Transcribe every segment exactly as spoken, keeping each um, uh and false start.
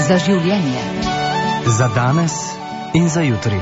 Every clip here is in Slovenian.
Za življenje. Za danes in za jutri.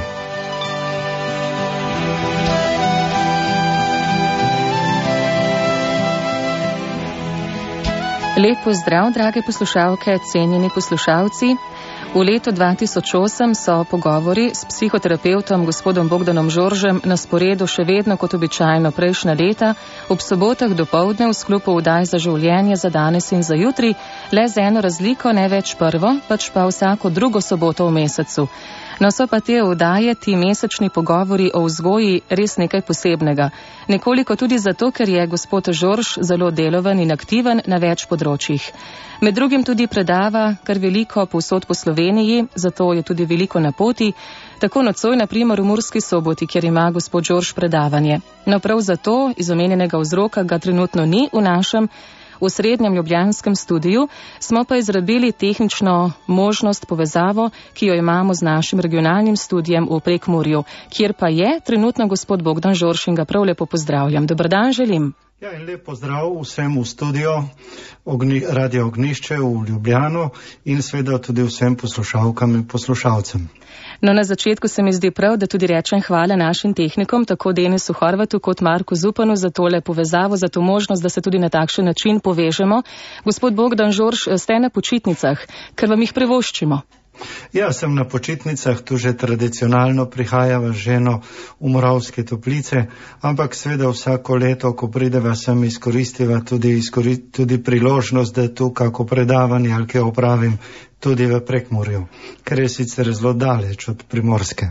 Lep pozdrav, drage poslušalke, cenjeni poslušalci. V letu dva tisoč osem so pogovori s psihoterapevtom gospodom Bogdanom Žoržem na sporedu še vedno kot običajno prejšnja leta, ob sobotah dopoldne v sklopu oddaj za življenje, za danes in za jutri, le z eno razliko, ne več prvo, pač pa vsako drugo soboto v mesecu. No, so pa te oddaje, ti mesečni pogovori o vzgoji res nekaj posebnega. Nekoliko tudi zato, ker je gospod Žorž zelo deloven in aktiven na več področjih. Med drugim tudi predava kar veliko povsod po Sloveniji, zato je tudi veliko na poti, tako nocoj na primer v Murski Soboti, kjer ima gospod Žorž predavanje. No, prav zato iz omenjenega vzroka ga trenutno ni v našem v srednjem ljubljanskem studiu, smo pa izrabili tehnično možnost povezavo, ki jo imamo z našim regionalnim studijem v Prekmurju, kjer pa je trenutno gospod Bogdan Žorž in ga prav lepo pozdravljam. Dober dan želim. Ja, in lep pozdrav vsem v studio Ogni, Radio Ognišče v Ljubljano in seveda tudi vsem poslušalkam in poslušalcem. No, na začetku se mi zdi prav, da tudi rečem hvala našim tehnikom, tako Denisu Horvatu kot Marku Zupanu za tole povezavo, za to možnost, da se tudi na takšen način povežemo. Gospod Bogdan Žorž, ste na počitnicah, ker vam jih privoščimo. Ja, sem na počitnicah, tu že tradicionalno prihajava z ženo v Moravske Toplice, ampak seveda vsako leto, ko prideva sem, izkoristiva tudi, izkori, tudi priložnost, da tu kako predavanje ali kaj opravim tudi v Prekmurju, ker je sicer zelo daleč od Primorske.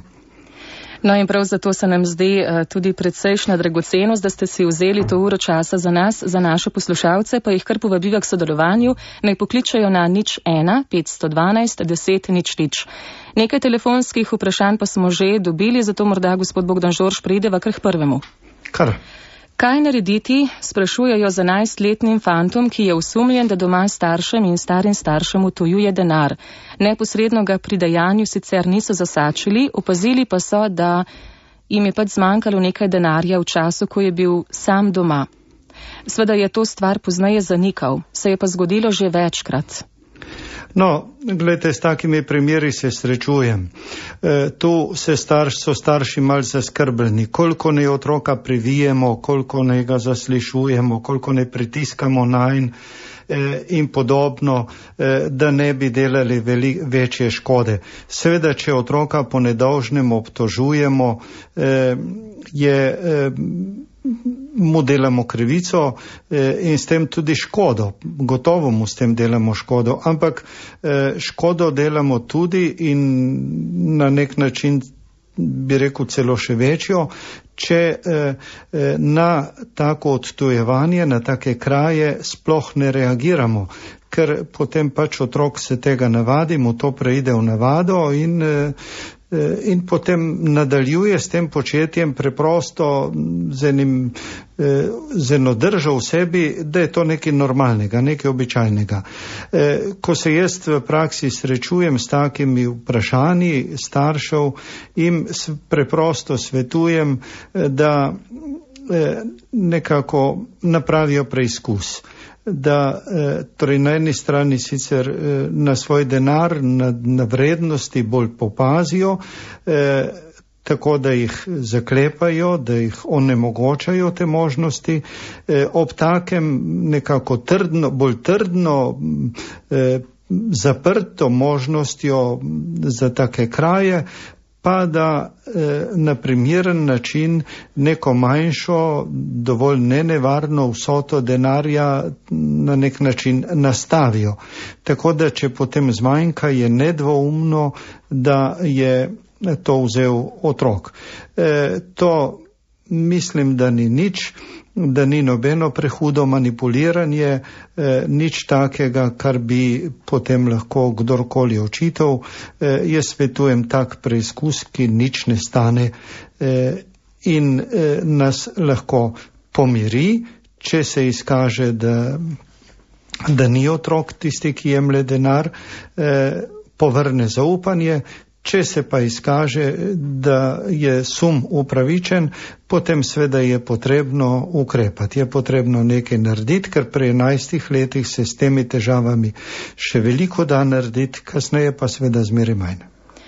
No in prav zato se nam zdi uh, tudi predsejšnja dragocenost, da ste si vzeli to uro časa za nas, za naše poslušalce, pa jih kar povabiva k sodelovanju, naj pokličajo na nič ena petsto dvanajst deset nič nič. Nekaj telefonskih vprašanj pa smo že dobili, zato morda gospod Bogdan Žorž prideva kar k prvemu. Kar? Kaj narediti, sprašujejo za enajstletnim fantom, ki je osumljen, da doma staršem in starim staršem utujuje denar. Neposredno ga pri dejanju sicer niso zasačili, opazili pa so, da jim je pač zmanjkalo nekaj denarja v času, ko je bil sam doma. Sveda je to stvar pozneje zanikal, se je pa zgodilo že večkrat. No, gledajte, s takimi primeri se srečujem. E, tu se starš, so starši mal zaskrbljeni, koliko ne otroka privijemo, koliko ne ga zaslišujemo, koliko ne pritiskamo najn e, in podobno, e, da ne bi delali veli, večje škode. Seveda, če otroka po nedolžnem obtožujemo, e, je... E, mu delamo krivico eh, in s tem tudi škodo. Gotovo mu s tem delamo škodo, ampak eh, škodo delamo tudi in na nek način bi rekel celo še večjo, če eh, na tako odtujevanje, na take kraje sploh ne reagiramo, ker potem pač otrok se tega navadi, mu to preide v navado in eh, in potem nadaljuje s tem početjem preprosto z, enim, z eno držo v sebi, da je to nekaj normalnega, nekaj običajnega. Ko se jaz v praksi srečujem s takimi vprašanji staršev, jim preprosto svetujem, da nekako napravijo preizkus. Da torej na eni strani sicer na svoj denar, na, na vrednosti bolj popazijo, eh, tako da jih zaklepajo, da jih onemogočajo te možnosti, eh, ob takem nekako trdno, bolj trdno eh, zaprto možnostjo za take kraje, pa da eh, na primeren način neko manjšo, dovolj nenevarno vsoto denarja na nek način nastavijo. Tako da, če potem zmanjka, je nedvoumno, da je to vzel otrok. Eh, to mislim, da ni nič, da ni nobeno prehudo manipuliranje, eh, nič takega, kar bi potem lahko kdorkoli očital. Eh, jaz svetujem tak preizkus, ki nič ne stane eh, in eh, nas lahko pomiri, če se izkaže, da, da ni otrok tisti, ki jemlje denar, eh, povrne zaupanje. Če se pa izkaže, da je sum upravičen, potem sveda je potrebno ukrepati, je potrebno nekaj narediti, ker pri enajstih letih se s temi težavami še veliko da narediti, kasneje pa sveda zmeraj manj.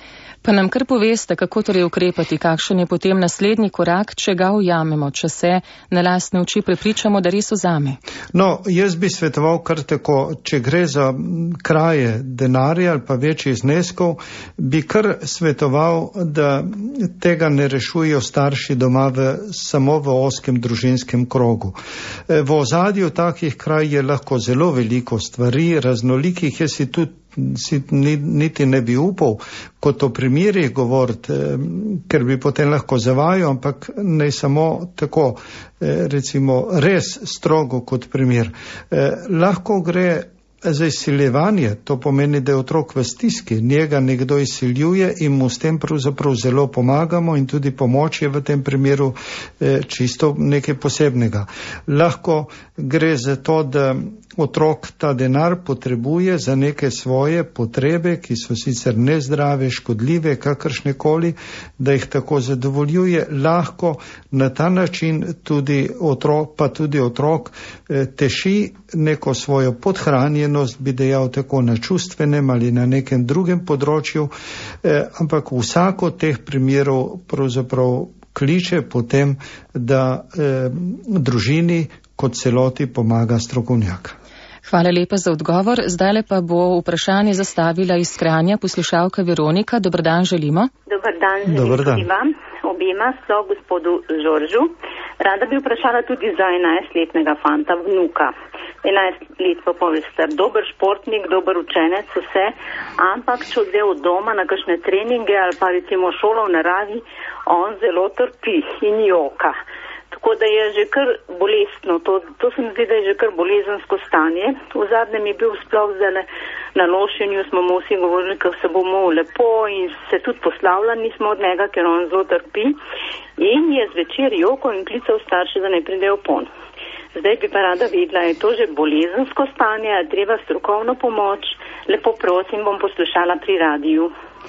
Pa nam kar poveste, kako torej ukrepati, kakšen je potem naslednji korak, če ga ujamemo, če se na lastne oči prepričamo, da res vzame? No, jaz bi svetoval kar tako, če gre za kraje denarja ali pa večjih zneskov, bi kar svetoval, da tega ne rešujejo starši doma v, samo v oskem družinskem krogu. V ozadju takih kraj je lahko zelo veliko stvari, raznolikih, jaz si tudi si niti ne bi upal kot o primerih govoriti, ker bi potem lahko zavajal, ampak ne samo tako, recimo res strogo kot primer. Lahko gre za izsiljevanje, to pomeni, da je otrok v stiski, njega nekdo izsiljuje in mu s tem pravzaprav zelo pomagamo in tudi pomoč je v tem primeru čisto nekaj posebnega. Lahko gre za to, da otrok ta denar potrebuje za neke svoje potrebe, ki so sicer nezdrave, škodljive, kakršnekoli, da jih tako zadovoljuje. Lahko na ta način tudi otrok, pa tudi otrok teši neko svojo podhranjenost, bi dejal tako na čustvenem ali na nekem drugem področju, ampak vsako teh primerov pravzaprav kliče potem, da eh, družini kot celoti pomaga strokovnjak. Hvala lepa za odgovor. Zdaj pa bo vprašanje zastavila iz Kranja poslušalka Veronika. Dobar dan želimo. Dobar dan želim Dobar dan. tudi vam, obema so gospodu Žoržu. Rada bi vprašala tudi za enajstletnega fanta, vnuka. enajst let pa pol star, dober športnik, dober učenec, vse, ampak če odde od doma na kakšne treninge ali pa recimo šolo v naravi, on zelo trpi in joka. Tako da je že kar bolestno, to, to se mi zdi, da je že kar bolezensko stanje. V zadnjem je bil sploh zdaj na nošenju, smo mu vsi govorili, kako se bomo lepo in se tudi poslavljali smo od njega, ker on zelo trpi. In je zvečer jokal in klical starše, da ne pridejo pon. Zdaj bi pa rada vedela, je to že bolezensko stanje, je treba strokovno pomoč. Lepo prosim, bom poslušala pri radiju.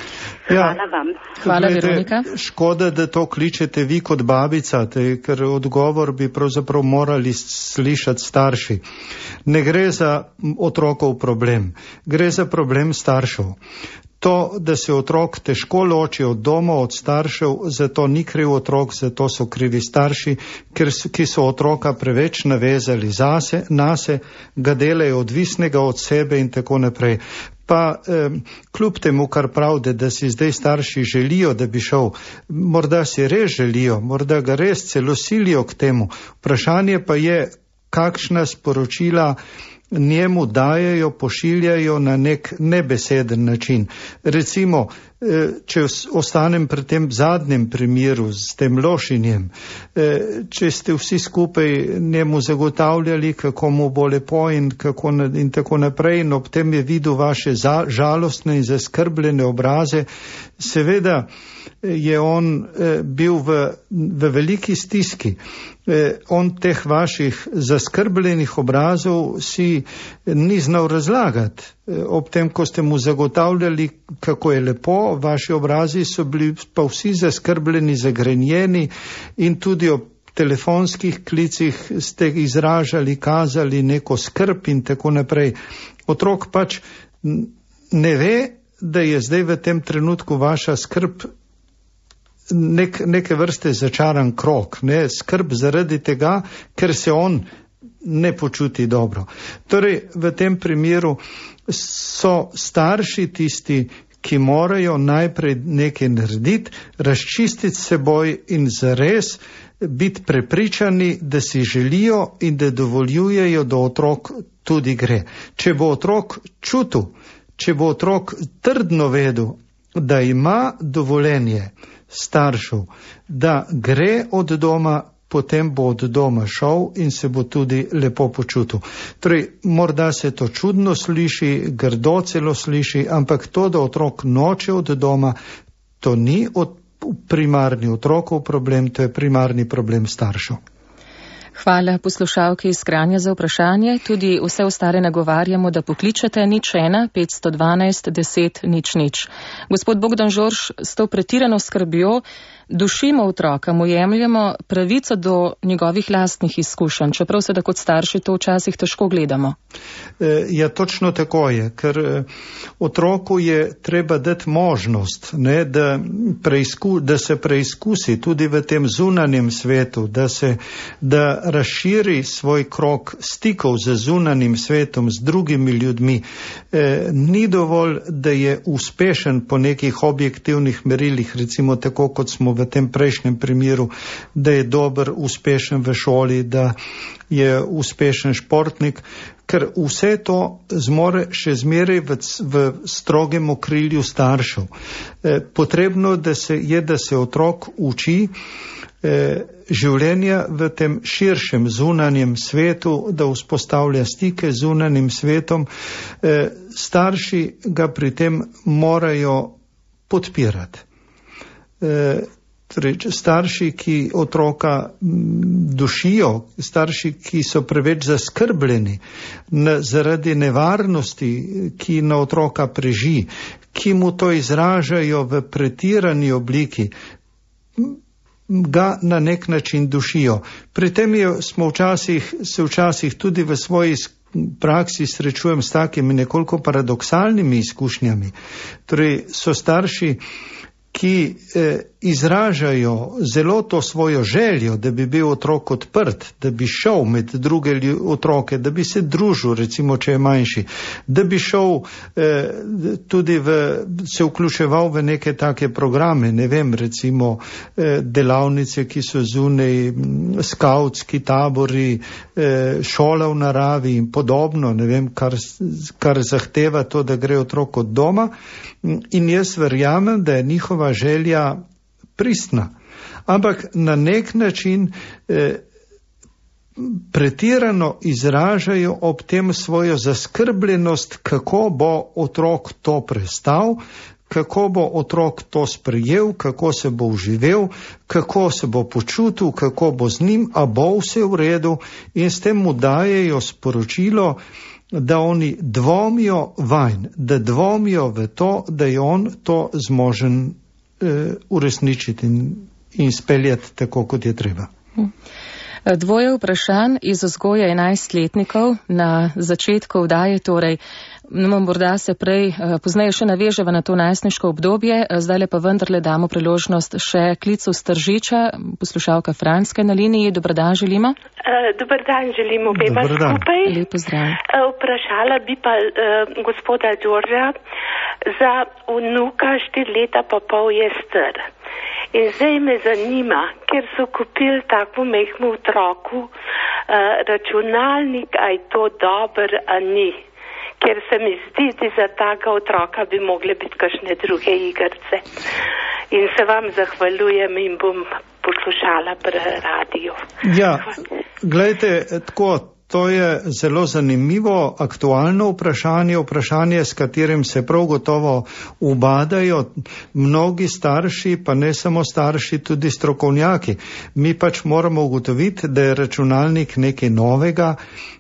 Hvala vam. Hvala, Veronika. Škoda, da to kličete vi kot babica, te, ker odgovor bi pravzaprav morali slišati starši. Ne gre za otrokov problem, gre za problem staršev. To, da se otrok težko loči od doma, od staršev, zato ni kriv otrok, zato so krivi starši, ker so, ki so otroka preveč navezali zase, nase, ga delajo odvisnega od sebe in tako naprej. Pa eh, kljub temu, kar pravde, da si zdaj starši želijo, da bi šel, morda si res želijo, morda ga res celo silijo k temu. Vprašanje pa je, kakšna sporočila njemu dajejo, pošiljajo na nek nebeseden način. Recimo, če ostanem pri tem zadnjem primeru s tem lošinjem, če ste vsi skupaj njemu zagotavljali, kako mu bo lepo in, kako, in tako naprej, in ob tem je videl vaše za, žalostne in zaskrbljene obraze, seveda je on eh, bil v, v veliki stiski. Eh, on teh vaših zaskrbljenih obrazov si ni znal razlagati. Eh, ob tem, ko ste mu zagotavljali, kako je lepo, vaši obrazi so bili pa vsi zaskrbljeni, zagrenjeni in tudi ob telefonskih klicih ste izražali, kazali neko skrb in tako naprej. Otrok pač ne ve, da je zdaj v tem trenutku vaša skrb nek, neke vrste začaran krog, ne, skrb zaradi tega, ker se on ne počuti dobro. Torej, v tem primeru so starši tisti, ki morajo najprej nekaj narediti, razčistiti seboj in zares biti prepričani, da si želijo in da dovoljujejo, da otrok tudi gre. Če bo otrok čutil, če bo otrok trdno vedel, da ima dovoljenje staršev, da gre od doma, potem bo od doma šel in se bo tudi lepo počutil. Torej, morda se to čudno sliši, grdo celo sliši, ampak to, da otrok noče od doma, to ni od primarni otrokov problem, to je primarni problem staršev. Hvala poslušalki iz Kranja za vprašanje. Tudi vse ostale nagovarjamo, da pokličete nič ena petsto dvanajst deset nič nič. Gospod Bogdan Žorž, s to pretirano skrbjo dušimo otroka, mu jemljemo pravico do njegovih lastnih izkušenj, čeprav se da kot starši to včasih težko gledamo. Ja, točno tako je, ker otroku je treba dati možnost, ne, da, preizku, da se preizkusi tudi v tem zunanjem svetu, da se da razširi svoj krog stikov z zunanjim svetom, z drugimi ljudmi. E, ni dovolj, da je uspešen po nekih objektivnih merilih, recimo tako, kot smo v tem prejšnjem primeru, da je dober, uspešen v šoli, da je uspešen športnik, ker vse to zmore še zmeraj v, v strogem okrilju staršev. E, potrebno da se, je, da se otrok uči e, življenja v tem širšem zunanjem svetu, da vzpostavlja stike z zunanjim svetom. E, starši ga pri tem morajo podpirati. E, Torej, starši, ki otroka dušijo, starši, ki so preveč zaskrbljeni na, zaradi nevarnosti, ki na otroka preži, ki mu to izražajo v pretirani obliki, ga na nek način dušijo. Pri tem je, smo včasih, se včasih tudi v svoji praksi srečujem s takimi nekoliko paradoksalnimi izkušnjami. Torej, so starši, ki eh, izražajo zelo to svojo željo, da bi bil otrok odprt, da bi šel med druge otroke, da bi se družil, recimo, če je manjši, da bi šel eh, tudi v, se vključeval v neke take programe, ne vem, recimo eh, delavnice, ki so zunaj, skautski tabori, eh, šola v naravi in podobno, ne vem, kar, kar zahteva to, da gre otrok od doma. In jaz verjamem, da je njihova želja pristna, ampak na nek način eh, pretirano izražajo ob tem svojo zaskrbljenost, kako bo otrok to prestal, kako bo otrok to sprejel, kako se bo uživel, kako se bo počutil, kako bo z njim, a bo vse v redu, in s tem mu dajejo sporočilo, da oni dvomijo vanj, da dvomijo v to, da je on to zmožen eh, uresničiti in, in speljati tako, kot je treba. Dvoje vprašanj iz vzgoje enajstletnikov na začetku vdaje, torej morda se prej pozneje še naveževa na to najstniško obdobje, zdaj pa vendarle damo priložnost še klicu Stržiča, poslušalka Franske na liniji. Dobar dan želimo. Uh, dobar dan želimo obema skupaj. Lep pozdrav. Uh, vprašala bi pa uh, gospoda Đorđa za vnuka, štiri leta pa pol je star. In zdaj me zanima, ker so kupili tako mehko otroku uh, računalnik, a je to dober, a ni. Ker se mi zdi, da za taka otroka bi mogle biti kakšne druge igrice. In se vam zahvaljujem in bom poslušala pri radiju. Ja, gledajte, tako, to je zelo zanimivo, aktualno vprašanje, vprašanje, s katerim se prav gotovo ubadajo mnogi starši, pa ne samo starši, tudi strokovnjaki. Mi pač moramo ugotoviti, da je računalnik nekaj novega,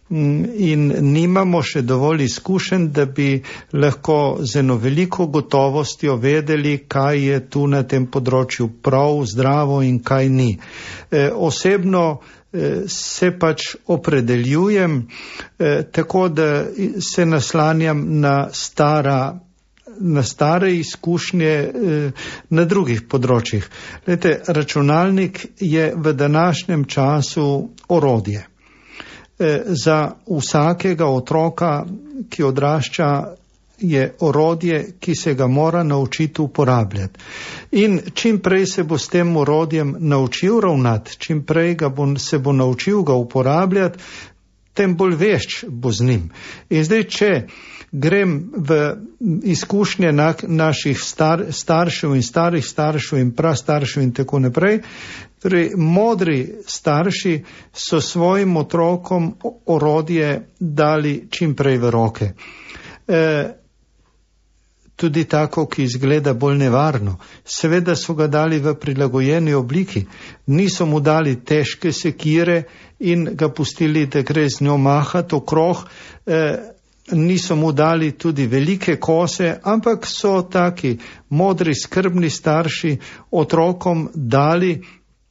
in nimamo še dovolj izkušenj, da bi lahko z eno veliko gotovostjo vedeli, kaj je tu na tem področju prav, zdravo in kaj ni. E, osebno e, se pač opredeljujem e, tako, da se naslanjam na stara na stare izkušnje eh, na drugih področjih. Lete, računalnik je v današnjem času orodje. Eh, za vsakega otroka, ki odrašča, je orodje, ki se ga mora naučiti uporabljati. In čim prej se bo s tem orodjem naučil ravnati, čim prej ga bo, se bo naučil ga uporabljati, tem bolj vešč bo z njim. In zdaj, če grem v izkušnje na, naših star, staršev in starih staršev in prastaršev in tako naprej, torej modri starši so svojim otrokom orodje dali čim prej v roke. E, tudi tako, ki izgleda bolj nevarno. Seveda so ga dali v prilagojeni obliki, niso mu dali težke sekire in ga pustili, da gre z njo mahati okrog, eh, niso mu dali tudi velike kose, ampak so taki modri, skrbni starši otrokom dali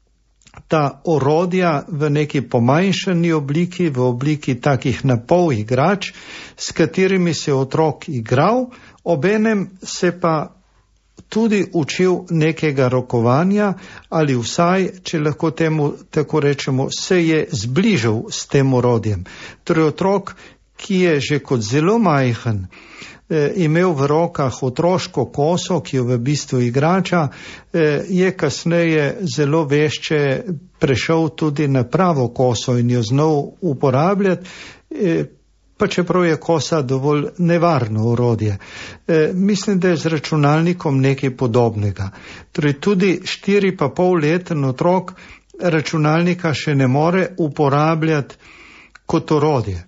ta orodja v neki pomanjšani obliki, v obliki takih napol igrač, s katerimi se otrok igral, obenem se pa tudi učil nekega rokovanja ali vsaj, če lahko temu tako rečemo, se je zbližal s tem orodjem. Torej otrok, ki je že kot zelo majhen eh, imel v rokah otroško koso, ki jo v bistvu igrača, eh, je kasneje zelo vešče prešel tudi na pravo koso in jo znal uporabljati, eh, pa čeprav je kosa dovolj nevarno orodje. E, mislim, da je z računalnikom nekaj podobnega. Torej tudi štiri pa pol leten otrok računalnika še ne more uporabljati kot orodje.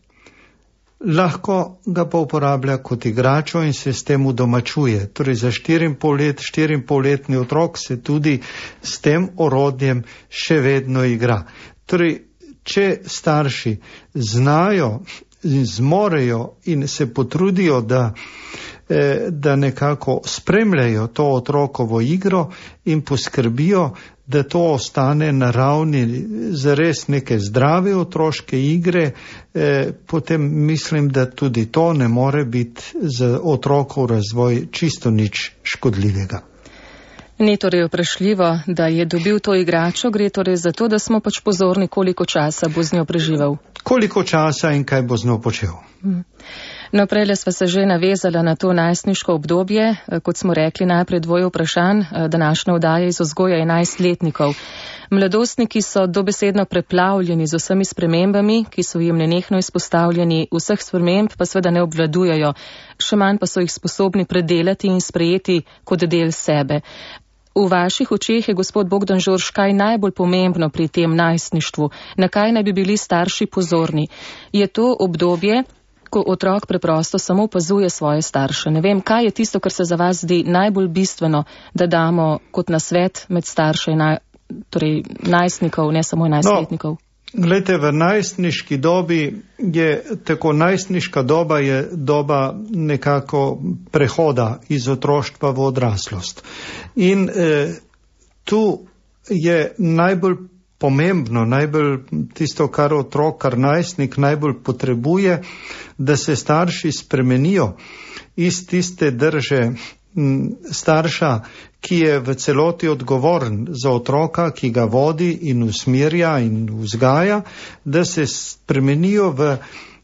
Lahko ga pa uporablja kot igračo in se s tem udomačuje. Torej za štiri in pol let, štiri in pol letni otrok se tudi s tem orodjem še vedno igra. Torej, če starši znajo in zmorejo in se potrudijo, da, eh, da nekako spremljajo to otrokovo igro in poskrbijo, da to ostane na ravni zares neke zdrave otroške igre, eh, potem mislim, da tudi to ne more biti za otrokov razvoj čisto nič škodljivega. Ni torej vprašljivo, da je dobil to igračo, gre torej za to, da smo pač pozorni, koliko časa bo z njo preživel. Koliko časa in kaj bo z njo počel. Hmm. No, prejle sva se že navezala na to najstniško obdobje, kot smo rekli, najprej dvoje vprašanj, današnja oddaja iz vzgoja enajstletnikov. Mladostniki so dobesedno preplavljeni z vsemi spremembami, ki so jim nenehno izpostavljeni, vseh sprememb pa seveda ne obvladujejo, še manj pa so jih sposobni predelati in sprejeti kot del sebe. V vaših očeh je, gospod Bogdan Žorž, kaj najbolj pomembno pri tem najstništvu, na kaj naj bi bili starši pozorni? Je to obdobje, ko otrok preprosto samo opazuje svoje starše? Ne vem, kaj je tisto, kar se za vas zdi najbolj bistveno, da damo kot nasvet med starše, naj, torej najstnikov, ne samo enajstletnikov? No. Glejte, v najstniški dobi je tako, najstniška doba je doba nekako prehoda iz otroštva v odraslost. In eh, tu je najbolj pomembno, najbolj tisto, kar otrok, kar najstnik najbolj potrebuje, da se starši spremenijo iz tiste drže starša, ki je v celoti odgovoren za otroka, ki ga vodi in usmerja in vzgaja, da se spremenijo v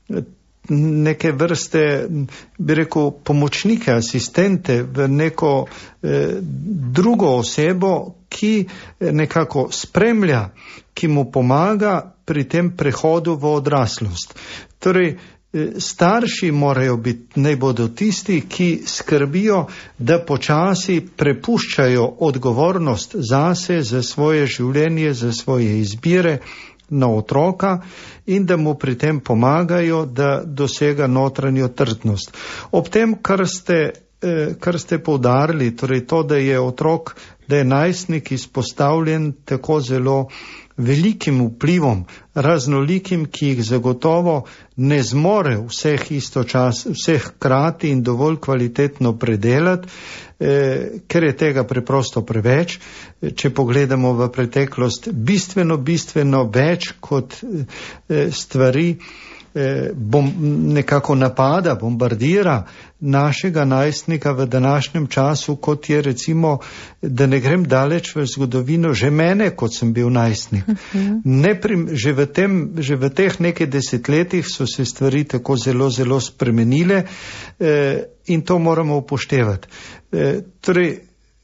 neke vrste, bi rekel, pomočnike, asistente, v neko eh, drugo osebo, ki nekako spremlja, ki mu pomaga pri tem prehodu v odraslost. Torej, starši morajo biti, naj bodo tisti, ki skrbijo, da počasi prepuščajo odgovornost zase, za svoje življenje, za svoje izbire na otroka in da mu pri tem pomagajo, da dosega notranjo trdnost. Ob tem, kar ste, kar ste poudarili, torej to, da je otrok, da je najstnik izpostavljen tako zelo velikim vplivom, raznolikim, ki jih zagotovo ne zmore vseh istočas, vseh krati in dovolj kvalitetno predelati, eh, ker je tega preprosto preveč. Če pogledamo v preteklost, bistveno, bistveno več kot eh, stvari eh, bom, nekako napada, bombardira našega najstnika v današnjem času, kot je recimo, da ne grem daleč v zgodovino, že mene, kot sem bil najstnik. Uh-huh. Neprim, že, v tem, že v teh nekaj desetletjih so se stvari tako zelo, zelo spremenile eh, in to moramo upoštevati. Eh, torej,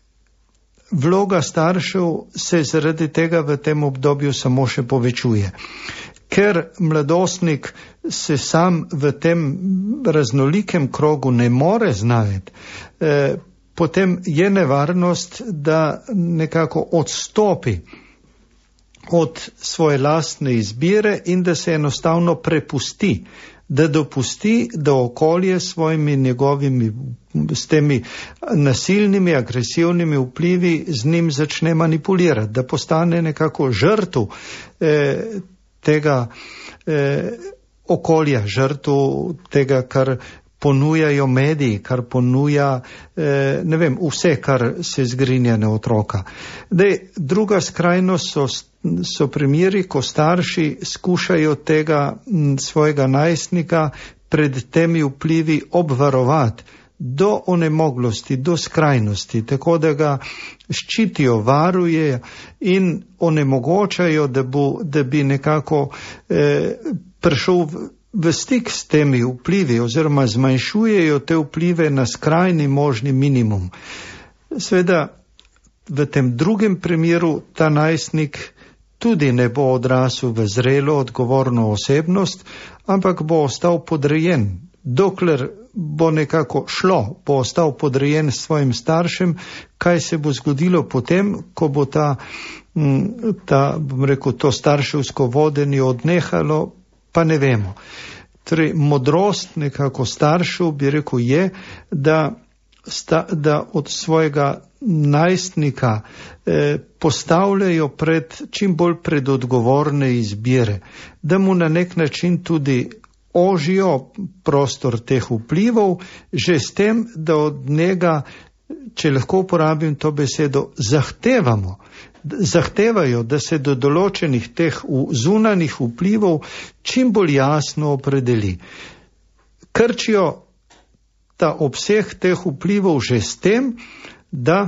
vloga staršev se zaradi tega v tem obdobju samo še povečuje. Ker mladostnik se sam v tem raznolikem krogu ne more znajti, eh, potem je nevarnost, da nekako odstopi od svoje lastne izbire in da se enostavno prepusti da dopusti, da okolje s svojimi njegovimi, s temi nasilnimi, agresivnimi vplivi z njim začne manipulirati, da postane nekako žrtev eh, tega eh, okolja, žrtev tega, kar ponujajo mediji, kar ponuja, eh, ne vem, vse, kar se zgrinja na otroka. Dej, druga skrajnost so, so primeri, ko starši skušajo tega m, svojega najstnika pred temi vplivi obvarovati do onemoglosti, do skrajnosti, tako da ga ščitijo, varujejo in onemogočajo, da, bo, da bi nekako eh, prišel v, v stik s temi vplivi oziroma zmanjšujejo te vplive na skrajni možni minimum. Sveda v tem drugem primeru ta najstnik tudi ne bo odrasel v zrelo odgovorno osebnost, ampak bo ostal podrejen. Dokler bo nekako šlo, bo ostal podrejen svojim staršem, kaj se bo zgodilo potem, ko bo ta, ta bom rekel, to starševsko vodenje odnehalo, pa ne vemo. Torej, modrost nekako staršev, bi rekel, je, da, sta, da od svojega najstnika eh, postavljajo pred, čim bolj pred odgovorne izbire, da mu na nek način tudi ožijo prostor teh vplivov, že s tem, da od njega, če lahko uporabim to besedo, zahtevamo, zahtevajo, da se do določenih teh zunanih vplivov čim bolj jasno opredeli. Krčijo ta obseg teh vplivov že s tem, da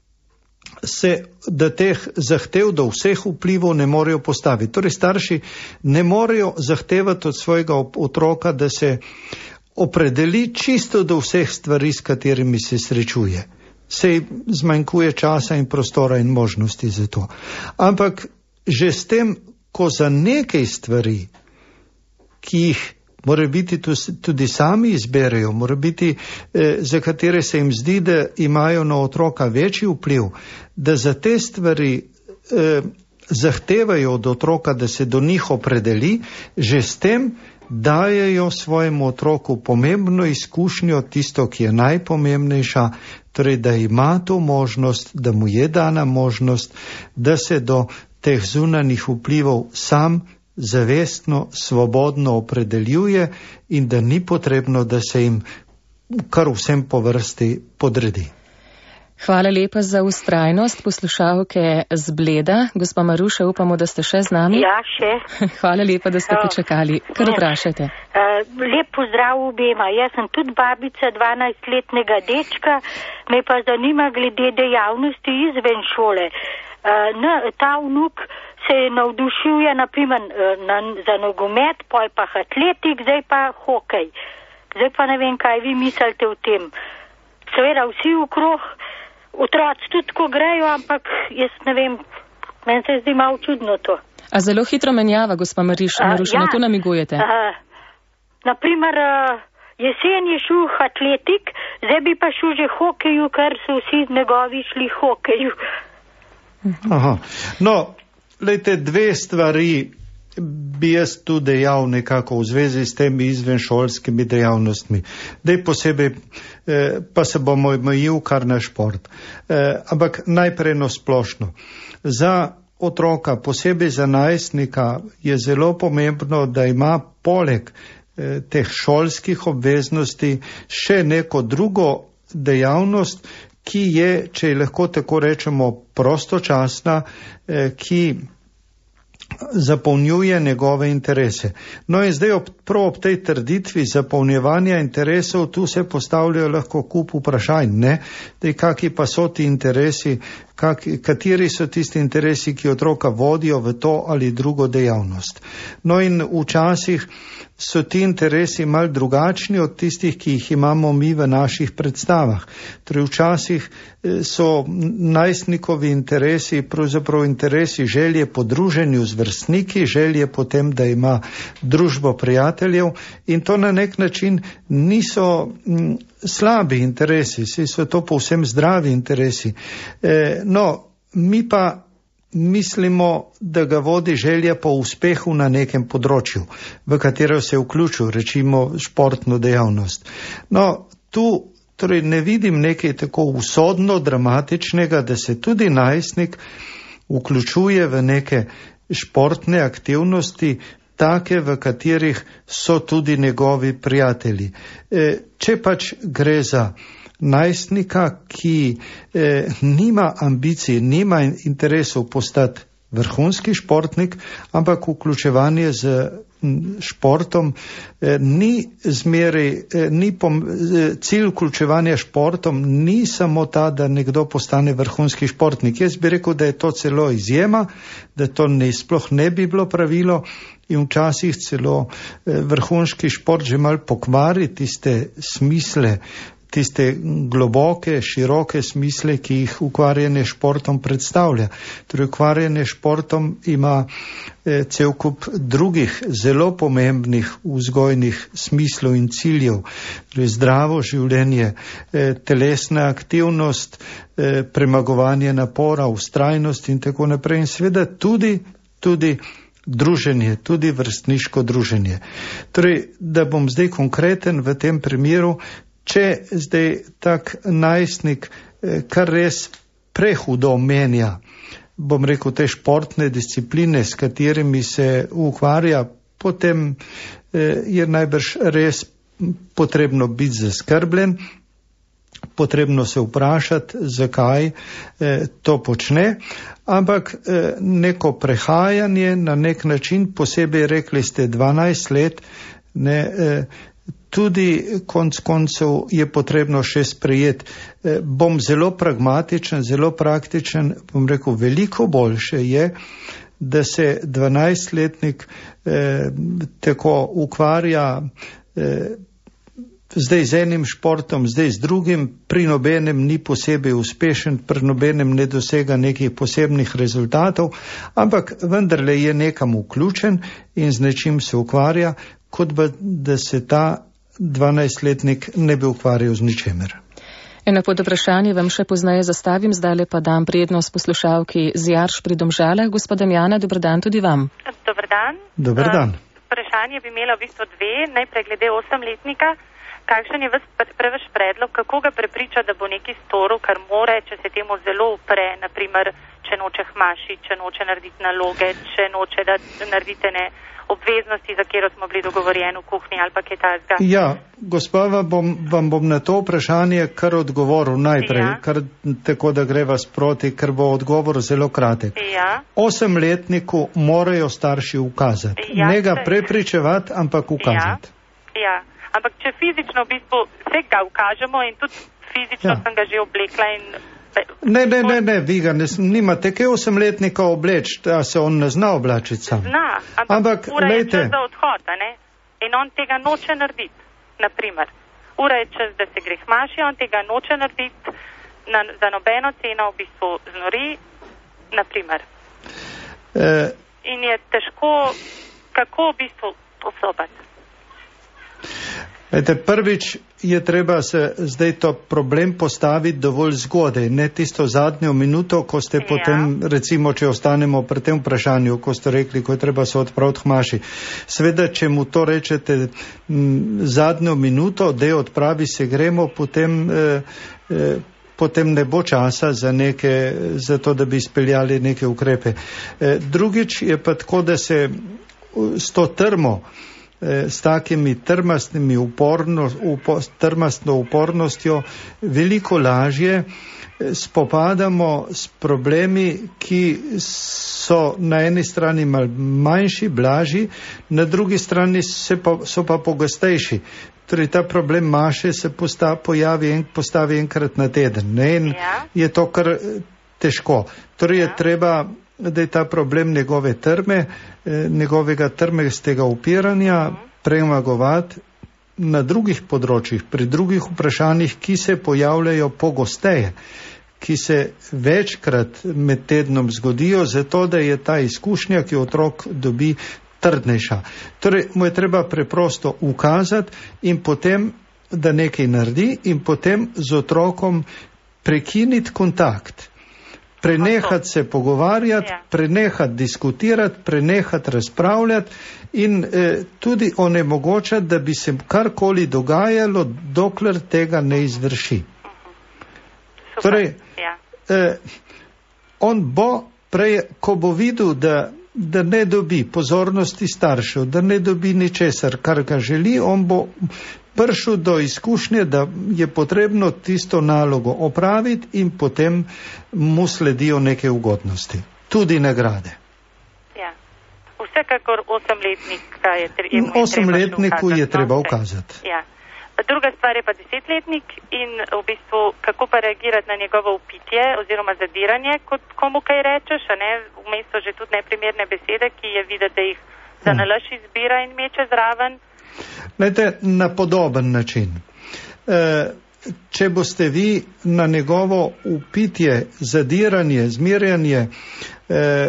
se, da teh zahtev do vseh vplivov ne morejo postaviti. Torej, starši ne morejo zahtevati od svojega otroka, da se opredeli čisto do vseh stvari, s katerimi se srečuje. Sej zmanjkuje časa in prostora in možnosti za to. Ampak že s tem, ko za nekaj stvari, ki jih mora biti tudi sami izberejo, mora biti, eh, za katere se jim zdi, da imajo na otroka večji vpliv, da za te stvari eh, zahtevajo od otroka, da se do njih opredeli, že s tem dajejo svojemu otroku pomembno izkušnjo, tisto, ki je najpomembnejša, torej, da ima to možnost, da mu je dana možnost, da se do teh zunanih vplivov sam zavestno, svobodno opredeljuje in da ni potrebno, da se jim kar vsem po vrsti podredi. Hvala lepa za ustrajnost poslušalke z Bleda. Gospa Maruša, upamo, da ste še z nami. Ja, še. Hvala lepa, da ste počakali. Kar vprašajte. Lep pozdrav obema. Jaz sem tudi babica dvanajstletnega dečka, me pa zanima glede dejavnosti izven šole. Ta vnuk se navdušuje naprimer na, za nogomet, poj pa atletik, zdaj pa hokej. Zdaj pa ne vem, kaj vi mislite o tem. Seveda vsi okrog, otroci tudi ko grejo, ampak jaz ne vem, meni se zdi malo čudno to. A zelo hitro menjava, gospa Mariša, Maruša, na to namigujete? A, naprimer, jesen je šel atletik, zdaj bi pa šel že hokeju, ker so vsi njegovi šli hokeju. Aha, no, lejte, dve stvari bi jaz tu dejal nekako v zvezi s temi izvenšolskimi dejavnostmi. Dej posebej, eh, pa se bomo omejil kar na šport. Eh, ampak najprej no splošno. Za otroka, posebej za najstnika, je zelo pomembno, da ima poleg eh, teh šolskih obveznosti še neko drugo dejavnost, ki je, če lahko tako rečemo, prostočasna, eh, ki zapolnjuje njegove interese. No in zdaj ob, prav ob tej trditvi zapolnjevanja interesov tu se postavljajo lahko kup vprašanj, ne? Dej, kaki pa so ti interesi, kak, kateri so tisti interesi, ki otroka vodijo v to ali drugo dejavnost. No in včasih so ti interesi mal drugačni od tistih, ki jih imamo mi v naših predstavah. Torej včasih so najstnikovi interesi, pravzaprav interesi želje po druženju z vrstniki, želje potem, da ima družbo prijateljev in to na nek način niso m, slabi interesi, si so to povsem zdravi interesi. E, no, mi pa mislimo, da ga vodi želja po uspehu na nekem področju, v katero se vključil, rečimo športno dejavnost. No, tu torej ne vidim nekaj tako usodno dramatičnega, da se tudi najstnik vključuje v neke športne aktivnosti, take, v katerih so tudi njegovi prijatelji. E, če pač gre za najstnika, ki eh, nima ambicij, nima interesov postati vrhunski športnik, ampak vključevanje z športom eh, ni zmeraj, eh, ni pom, eh, cilj vključevanja športom ni samo ta, da nekdo postane vrhunski športnik. Jaz bi rekel, da je to celo izjema, da to ne, sploh ne bi bilo pravilo in včasih celo eh, vrhunski šport že mal pokvari tiste smisle, tiste globoke, široke smisle, ki jih ukvarjanje športom predstavlja. Torej, ukvarjanje športom ima eh, cel kup drugih zelo pomembnih vzgojnih smislov in ciljev. Torej, zdravo življenje, eh, telesna aktivnost, eh, premagovanje napora, vztrajnost in tako naprej. In seveda tudi, tudi druženje, tudi vrstniško druženje. Torej, da bom zdaj konkreten v tem primeru, če zdaj tak najstnik kar res prehudo menja, bom rekel, te športne discipline, s katerimi se ukvarja, potem je najbrž res potrebno biti zaskrbljen, potrebno se vprašati, zakaj to počne, ampak neko prehajanje na nek način, posebej rekli ste dvanajst let, ne, tudi konc koncev je potrebno še sprejeti. E, bom zelo pragmatičen, zelo praktičen, bom rekel, veliko boljše je, da se dvanajstletnik e, tako ukvarja e, zdaj z enim športom, zdaj z drugim, pri nobenem ni posebej uspešen, pri nobenem ne dosega nekih posebnih rezultatov, ampak vendarle je nekam vključen in z nečim se ukvarja, kot ba, da se ta dvanajstletnik ne bi ukvarjal z ničemer. Eno pod vprašanje vam še poznaje zastavim, zdaj pa dam prednost poslušalki z Jarš pri Domžalah. Gospod Damjana, dober dan tudi vam. Dober dan. Dober dan. Uh, vprašanje bi imela v bistvu dve, najprej glede osemletnika. Kakšen je vaš predlog, kako ga prepriča, da bo neki storil, kar more, če se temu zelo upre, naprimer, če noče hmaši, če noče narediti naloge, če noče da naredite ne obveznosti, za katero smo bili dogovorjeni v kuhinji ali pa kaj takega. Ja, gospa, bom, vam bom na to vprašanje kar odgovoril najprej, ja. Kar tako, da greva sproti, ker bo odgovor zelo kratek. Ja. Osemletniku morajo starši ukazati. Ja, ne ga prepričevati, ampak ukazati. Ja, ja. Ampak če fizično v bistvu vse ga ukažemo in tudi fizično ja. Sem ga že oblekla in... Ne, ne, ne, ne, vi ga ne, nimate kaj osemletnika obleči, da se on ne zna oblačiti sam. Zna, ampak, ampak ura lejte, je čas za odhod, ne? In on tega noče narediti, naprimer. Ura je čas, da se gre hmaši, on tega noče narediti, na, za nobeno ceno v bistvu znori, naprimer. E... In je težko, kako v bistvu postopati. Ete, prvič je treba se zdaj to problem postaviti dovolj zgodaj, ne tisto zadnjo minuto, ko ste ja. Potem, recimo, če ostanemo pri tem vprašanju, ko ste rekli, ko je treba se odpraviti hmaši. Sveda, če mu to rečete m, zadnjo minuto, da odpravi se gremo, potem, eh, eh, potem ne bo časa za, neke, za to, da bi izpeljali neke ukrepe. Eh, drugič je pa tako, da se s to trmo, s takimi trmastnimi uporno, upo, trmastno upornostjo veliko lažje spopadamo s problemi, ki so na eni strani mal manjši, blažji, na drugi strani se pa, so pa pogostejši. Torej, ta problem maše se posta, pojavi en, postavi enkrat na teden. Ne? In ja. Je to kar težko. Torej, ja. Je treba, da je ta problem njegove trme, njegovega trmestega upiranja premagovati na drugih področjih, pri drugih vprašanjih, ki se pojavljajo pogosteje, ki se večkrat med tednom zgodijo, zato da je ta izkušnja, ki otrok dobi, trdnejša. Torej, mu je treba preprosto ukazati in potem, da nekaj naredi in potem z otrokom prekiniti kontakt. prenehati se pogovarjati, ja. prenehati diskutirati, prenehati razpravljati in eh, tudi onemogočati, da bi se karkoli dogajalo, dokler tega ne izvrši. Uh-huh. Torej, ja. eh, on bo prej, ko bo videl, da, da ne dobi pozornosti staršev, da ne dobi ničesar, kar ga želi, on bo prišel do izkušnje, da je potrebno tisto nalogo opraviti in potem mu sledijo neke ugodnosti, tudi nagrade. Ja. Vsekakor osemletnika je, tre, je osemletniku je treba ukazati. Ja. Druga stvar je pa desetletnik in v bistvu kako pa reagirati na njegovo upitje oziroma zadiranje, kot komu kaj rečeš, a ne, vmes so že tudi neprimerne besede, ki je videti, da jih za nalaš izbira in meče zraven. Glejte, na podoben način. E, če boste vi na njegovo upitje, zadiranje, zmerjanje e,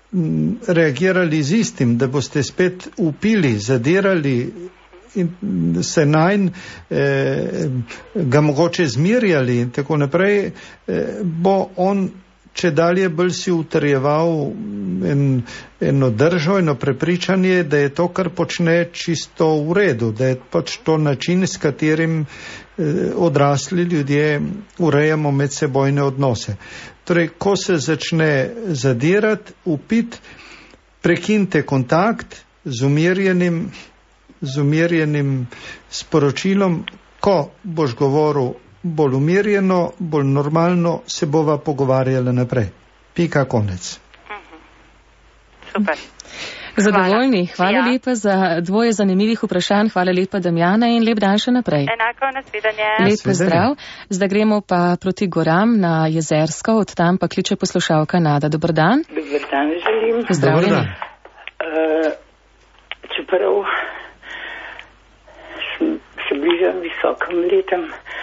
reagirali z istim, da boste spet upili, zadirali in se najn eh, ga mogoče zmirjali in tako naprej, eh, bo on če dalje bolj si utrjeval en, eno držo, eno prepričanje, da je to, kar počne, čisto v redu, da je pač to način, s katerim eh, odrasli ljudje urejamo medsebojne odnose. Torej, ko se začne zadirati, upit, prekinite kontakt z umirjenim z umirjenim sporočilom, ko boš govoril bolj umirjeno, bolj normalno, se bova pogovarjala naprej. Pika, konec. Mhm. Super. Zadovoljni. Hvala, hvala ja. lepa za dvoje zanimivih vprašanj. Hvala lepa, Damjana, in lep dan še naprej. Enako, nasvidenje. Lep pozdrav. Zdaj gremo pa proti goram na Jezersko, od tam pa kliče poslušalka Nada. Dobar dan. Dobar dan, želim. Pozdravljeni. Uh, čeprav se bližam visokim letom,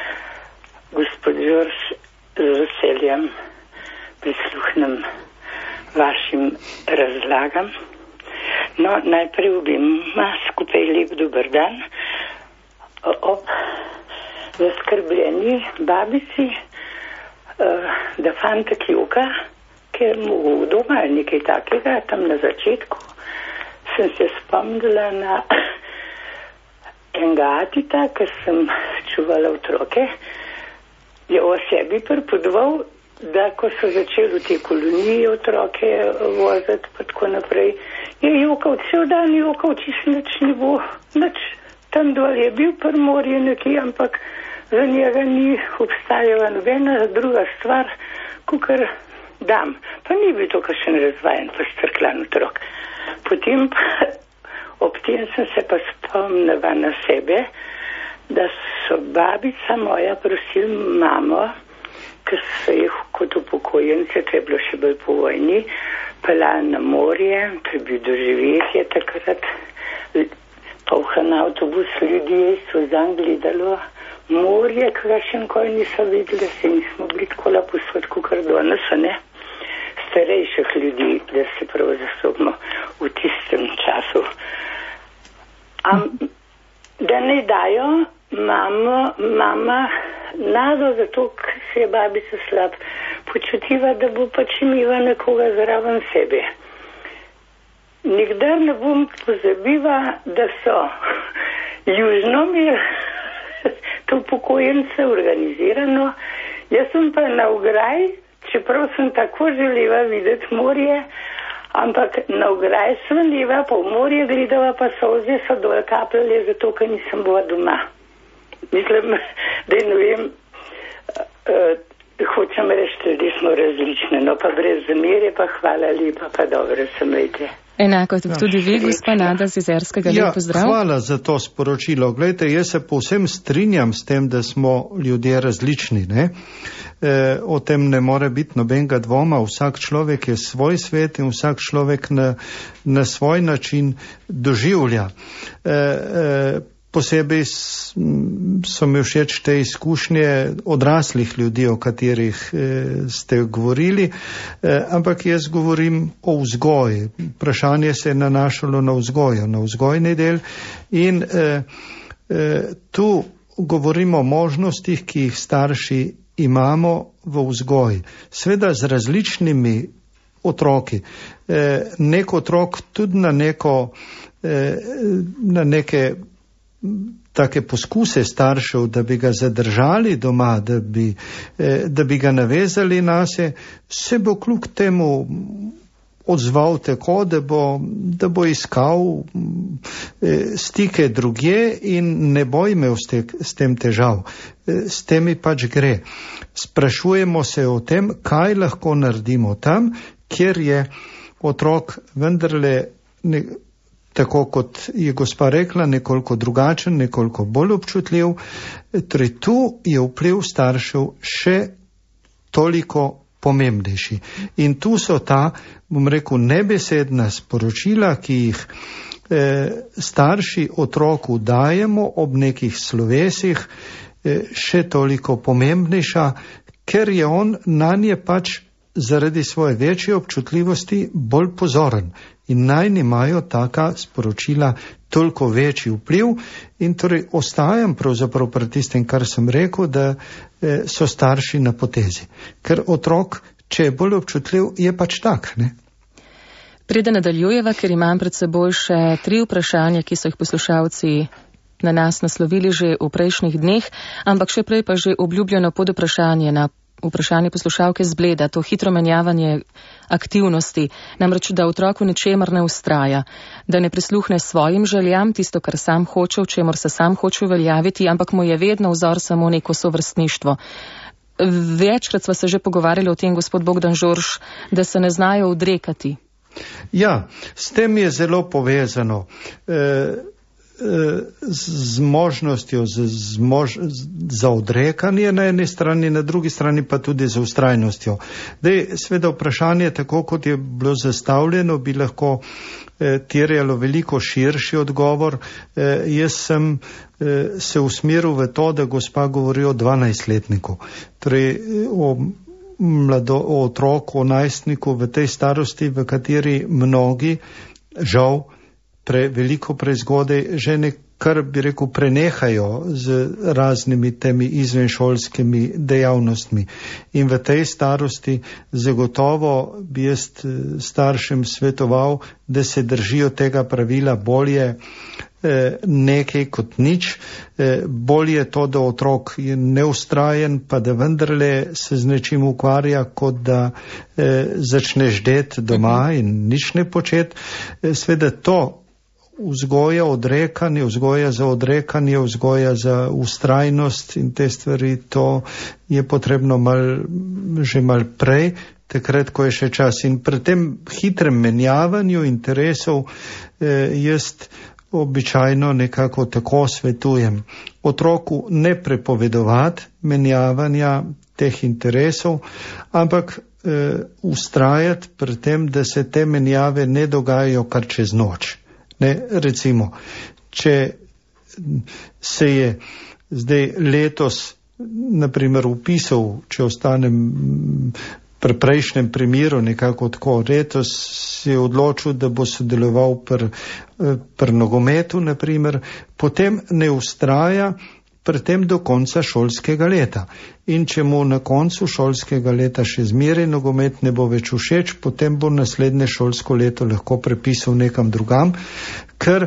gospod Žorž, z veseljem prisluhnem vašim razlagam. No, najprej obima skupaj lep dober dan ob zaskrbljeni babici, da fantek joka, ker mu doma je nekaj takega, tam na začetku sem se spomnila na enega atita, ker sem čuvala otroke, je o sebi pripodoval, da ko so začeli v te kolonije otroke voziti pa tako naprej, je jokal cel dan, jokal čisto nič ne bo, nič tam dol je bil pri morju nekje, ampak za njega ni obstajala nobena druga stvar, kakor dam. Pa ni bil to kakšen razvajen, pa strklan otrok. Potem pa ob tem sem se pa spomnila na sebe, da so babica moja prosili mamo, ker so jih kot upokojence, to je bilo še bolj po vojni, pelali na morje, to je bil doživetje takrat, polhan avtobus ljudi so zan gledalo morje, kaj še nikoli niso videli, se nismo bili tako laposod, kot danes, ne? Starejših ljudi, da se prav zasobimo v tistem času. Am, da ne dajo mamo, mama nado, zato ker se je babica slab počutiva, da bo pač imela nekoga zraven sebe. Nikdar ne bom pozabila, da so južno mir to upokojence organizirano, jaz sem pa na ograj, čeprav sem tako želela videti morje, ampak na ograj sem leva, pa v morje gledala, pa solze so dol kapljale, zato ker nisem bila doma. Mislim, da ne vem, uh, hočem reči, da smo različne, no pa brez zamere, pa hvala lepa, pa dobro se mejte. Enako tudi vi, gospa Nada z Jezerskega, lep pozdrav. Ja, hvala za to sporočilo. Glejte, jaz se povsem strinjam s tem, da smo ljudje različni, ne? E, o tem ne more biti nobenega dvoma, vsak človek je svoj svet in vsak človek na, na svoj način doživlja. E, e, posebej so mi všeč te izkušnje odraslih ljudi, o katerih e, ste govorili, e, ampak jaz govorim o vzgoji. Vprašanje se je nanašalo na vzgojo, na vzgojni del in e, e, tu govorimo o možnostih, ki jih starši imamo v vzgoji, sveda z različnimi otroki. E, nek otrok tudi na neko, e, na neke take poskuse staršev, da bi ga zadržali doma, da bi, e, da bi ga navezali nase, se bo kljub temu odzval tako, da bo, da bo iskal e, stike drugje in ne bo imel s, te, s tem težav. E, s temi pač gre. Sprašujemo se o tem, kaj lahko naredimo tam, kjer je otrok vendarle, ne, tako kot je gospa rekla, nekoliko drugačen, nekoliko bolj občutljiv. Torej, tu je vpliv staršev še toliko pomembnejši. In tu so ta, bom rekel, nebesedna sporočila, ki jih eh, starši otroku dajemo ob nekih slovesih, eh, še toliko pomembnejša, ker je on nanje pač zaradi svoje večje občutljivosti bolj pozoren. In najni imajo taka sporočila toliko večji vpliv in torej ostajam pravzaprav pri tistem, kar sem rekel, da eh, so starši na potezi. Ker otrok, če je bolj občutljiv, je pač tak, ne? Preden nadaljujeva, ker imam pred seboj še tri vprašanja, ki so jih poslušalci na nas naslovili že v prejšnjih dneh, ampak še prej pa že obljubljeno pod vprašanje na vprašanje poslušalke z Bleda, to hitro menjavanje aktivnosti, namreč da otrok v ničemer ne ustraja, da ne prisluhne svojim željam, tisto, kar sam hoče, v čemer se sam hoče uveljaviti, ampak mu je vedno vzor samo neko sovrstništvo. Večkrat sva se že pogovarjali o tem, gospod Bogdan Žorž, da se ne znajo odrekati. Ja, s tem je zelo povezano. E, z možnostjo z, z mož, za odrekanje na eni strani, na drugi strani pa tudi za ustrajnostjo. Dej, sveda vprašanje, tako kot je bilo zastavljeno, bi lahko eh, terjalo veliko širši odgovor. Eh, jaz sem eh, se usmeril v to, da gospa govori o dvanajstletniku. Torej, o mlado, o otroku, o najstniku v tej starosti, v kateri mnogi, žal, pre, veliko prezgodaj že nekar, bi rekel, prenehajo z raznimi temi izvenšolskimi dejavnostmi. In v tej starosti zagotovo bi jaz staršem svetoval, da se držijo tega pravila bolje nekaj kot nič. Bolje to, da otrok je neustrajen, pa da vendarle se z nečim ukvarja, kot da začne ždeti doma in nič ne početi. Sveda to vzgoja odrekanje, vzgoja za odrekanje, vzgoja za ustrajnost in te stvari, to je potrebno mal, že mal prej, takrat, ko je še čas. In pri tem hitrem menjavanju interesov eh, jaz običajno nekako tako svetujem. Otroku ne prepovedovati menjavanja teh interesov, ampak eh, ustrajati pri tem, da se te menjave ne dogajajo kar čez noč. Ne, recimo, če se je zdaj letos, naprimer, upisal, če ostanem pri prejšnjem primeru nekako tako, letos se je odločil, da bo sodeloval pri, pri nogometu, naprimer, potem ne ustraja pri tem do konca šolskega leta. In če mu na koncu šolskega leta še zmeraj nogomet ne bo več všeč, potem bo naslednje šolsko leto lahko prepisal nekam drugam, ker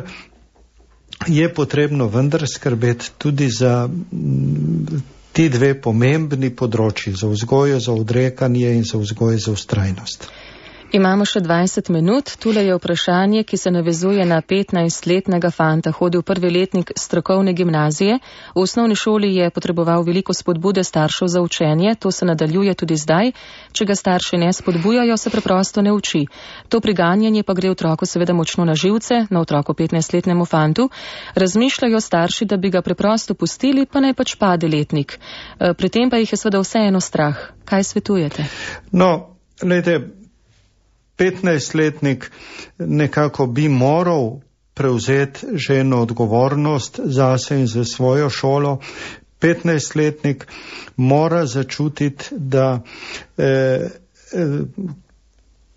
je potrebno vendar skrbeti tudi za ti dve pomembni področji, za vzgojo, za odrekanje in za vzgojo, za ustrajnost. Imamo še dvajset minut. Tule je vprašanje, ki se navezuje na petnajstletnega fanta. Hodil prvi letnik strokovne gimnazije. V osnovni šoli je potreboval veliko spodbude staršev za učenje. To se nadaljuje tudi zdaj. Če ga starši ne spodbujajo, se preprosto ne uči. To priganjanje pa gre otroku seveda močno na živce, na otroku petnajstletnemu fantu. Razmišljajo starši, da bi ga preprosto pustili, pa naj pač pade letnik. Pri tem pa jih je seveda vseeno strah. Kaj svetujete? No, glejte, petnajstletnik nekako bi moral prevzeti že eno odgovornost zase in za svojo šolo. petnajstletnik mora začutiti, da eh,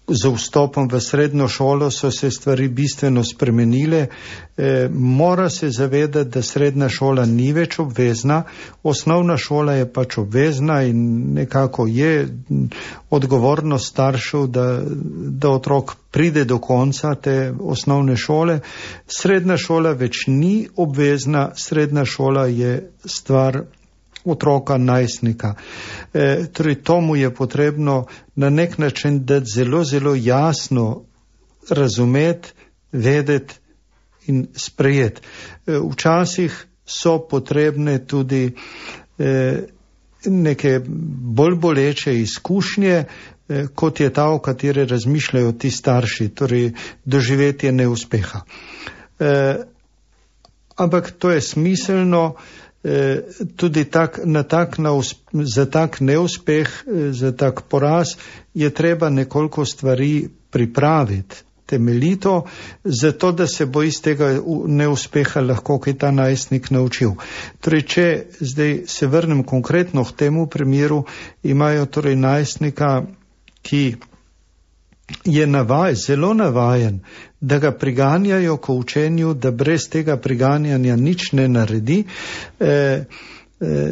z vstopom v srednjo šolo so se stvari bistveno spremenile. E, mora se zavedati, da srednja šola ni več obvezna, osnovna šola je pač obvezna in nekako je odgovornost staršev, da, da otrok pride do konca te osnovne šole. Srednja šola več ni obvezna, srednja šola je stvar otroka, najstnika. E, torej, tomu je potrebno na nek način dati zelo, zelo jasno razumeti, vedeti in sprejeti. E, včasih so potrebne tudi e, neke bolj boleče izkušnje, e, kot je ta, o kateri razmišljajo ti starši, torej doživetje neuspeha. E, ampak to je smiselno. Tudi tak, na tak na usp, za tak neuspeh, za tak poraz je treba nekoliko stvari pripraviti temeljito, zato da se bo iz tega neuspeha lahko kaj ta najstnik naučil. Torej, če zdaj se vrnem konkretno k temu primeru, imajo torej najstnika, ki je navaj, zelo navajen, da ga priganjajo k učenju, da brez tega priganjanja nič ne naredi. E, e,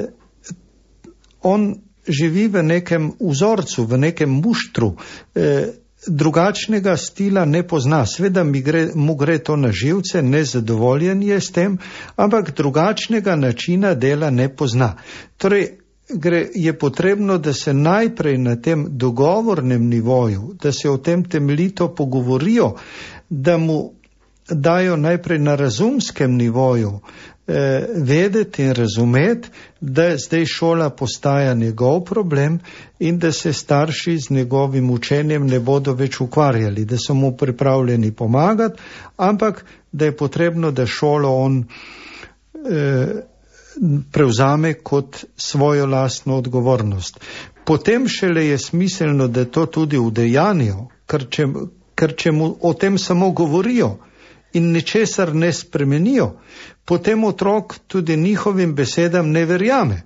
on živi v nekem vzorcu, v nekem muštru, e, drugačnega stila ne pozna. Sveda mi gre, mu gre to na živce, nezadovoljen je s tem, ampak drugačnega načina dela ne pozna. Torej, Gre, je potrebno, da se najprej na tem dogovornem nivoju, da se o tem temeljito pogovorijo, da mu dajo najprej na razumskem nivoju eh, vedeti in razumeti, da zdaj šola postaja njegov problem in da se starši z njegovim učenjem ne bodo več ukvarjali, da so mu pripravljeni pomagati, ampak da je potrebno, da šolo on eh, prevzame kot svojo lastno odgovornost. Potem šele je smiselno, da to tudi udejanijo, ker če, ker če mu o tem samo govorijo in ničesar ne spremenijo, potem otrok tudi njihovim besedam ne verjame.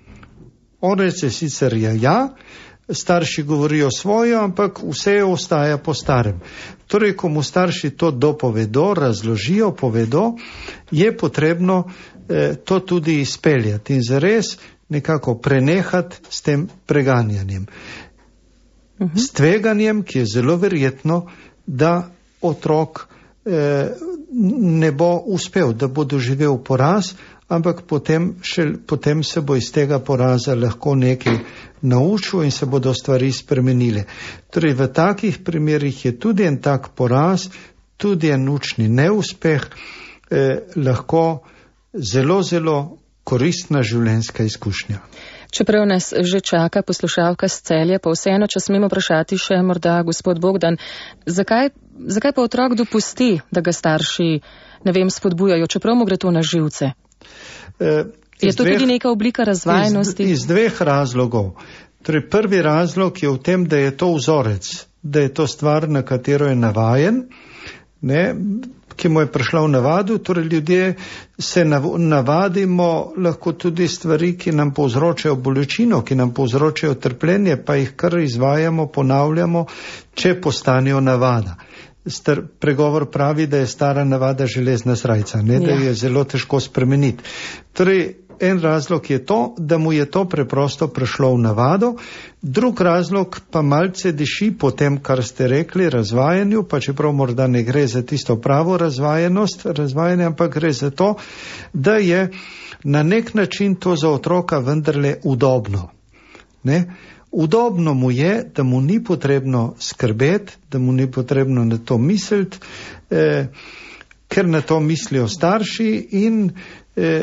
On reče sicer ja, ja, starši govorijo svojo, ampak vse ostaja po starem. Torej, ko mu starši to dopovedo, razložijo, povedo, je potrebno to tudi izpeljati in zares nekako prenehati s tem preganjanjem. Uh-huh. S tveganjem, ki je zelo verjetno, da otrok eh, ne bo uspel, da bo doživel poraz, ampak potem, še, potem se bo iz tega poraza lahko nekaj naučil in se bodo stvari spremenile. Torej, v takih primerih je tudi en tak poraz, tudi en učni neuspeh, eh, lahko zelo, zelo koristna življenjska izkušnja. Čeprav nas že čaka poslušalka s Celja, pa vseeno, če smemo vprašati še morda gospod Bogdan, zakaj, zakaj pa otrok dopusti, da ga starši, ne vem, spodbujajo, čeprav mu gre to na živce? E, je to dveh, tudi neka oblika razvajenosti? Iz, iz dveh razlogov. Torej, prvi razlog je v tem, da je to vzorec, da je to stvar, na katero je navajen, ne, ki mu je prišla v navadu, torej ljudje se navadimo lahko tudi stvari, ki nam povzročajo bolečino, ki nam povzročajo trpljenje, pa jih kar izvajamo, ponavljamo, če postanejo navada. Star, pregovor pravi, da je stara navada železna srajca, ne, da je zelo težko spremeniti. Torej, en razlog je to, da mu je to preprosto prišlo v navado, drug razlog pa malce diši po tem, kar ste rekli, razvajanju, pa čeprav morda ne gre za tisto pravo razvajenost, razvajanje, ampak gre za to, da je na nek način to za otroka vendarle udobno. Ne? Udobno mu je, da mu ni potrebno skrbeti, da mu ni potrebno na to misliti, eh, ker na to mislijo starši in eh,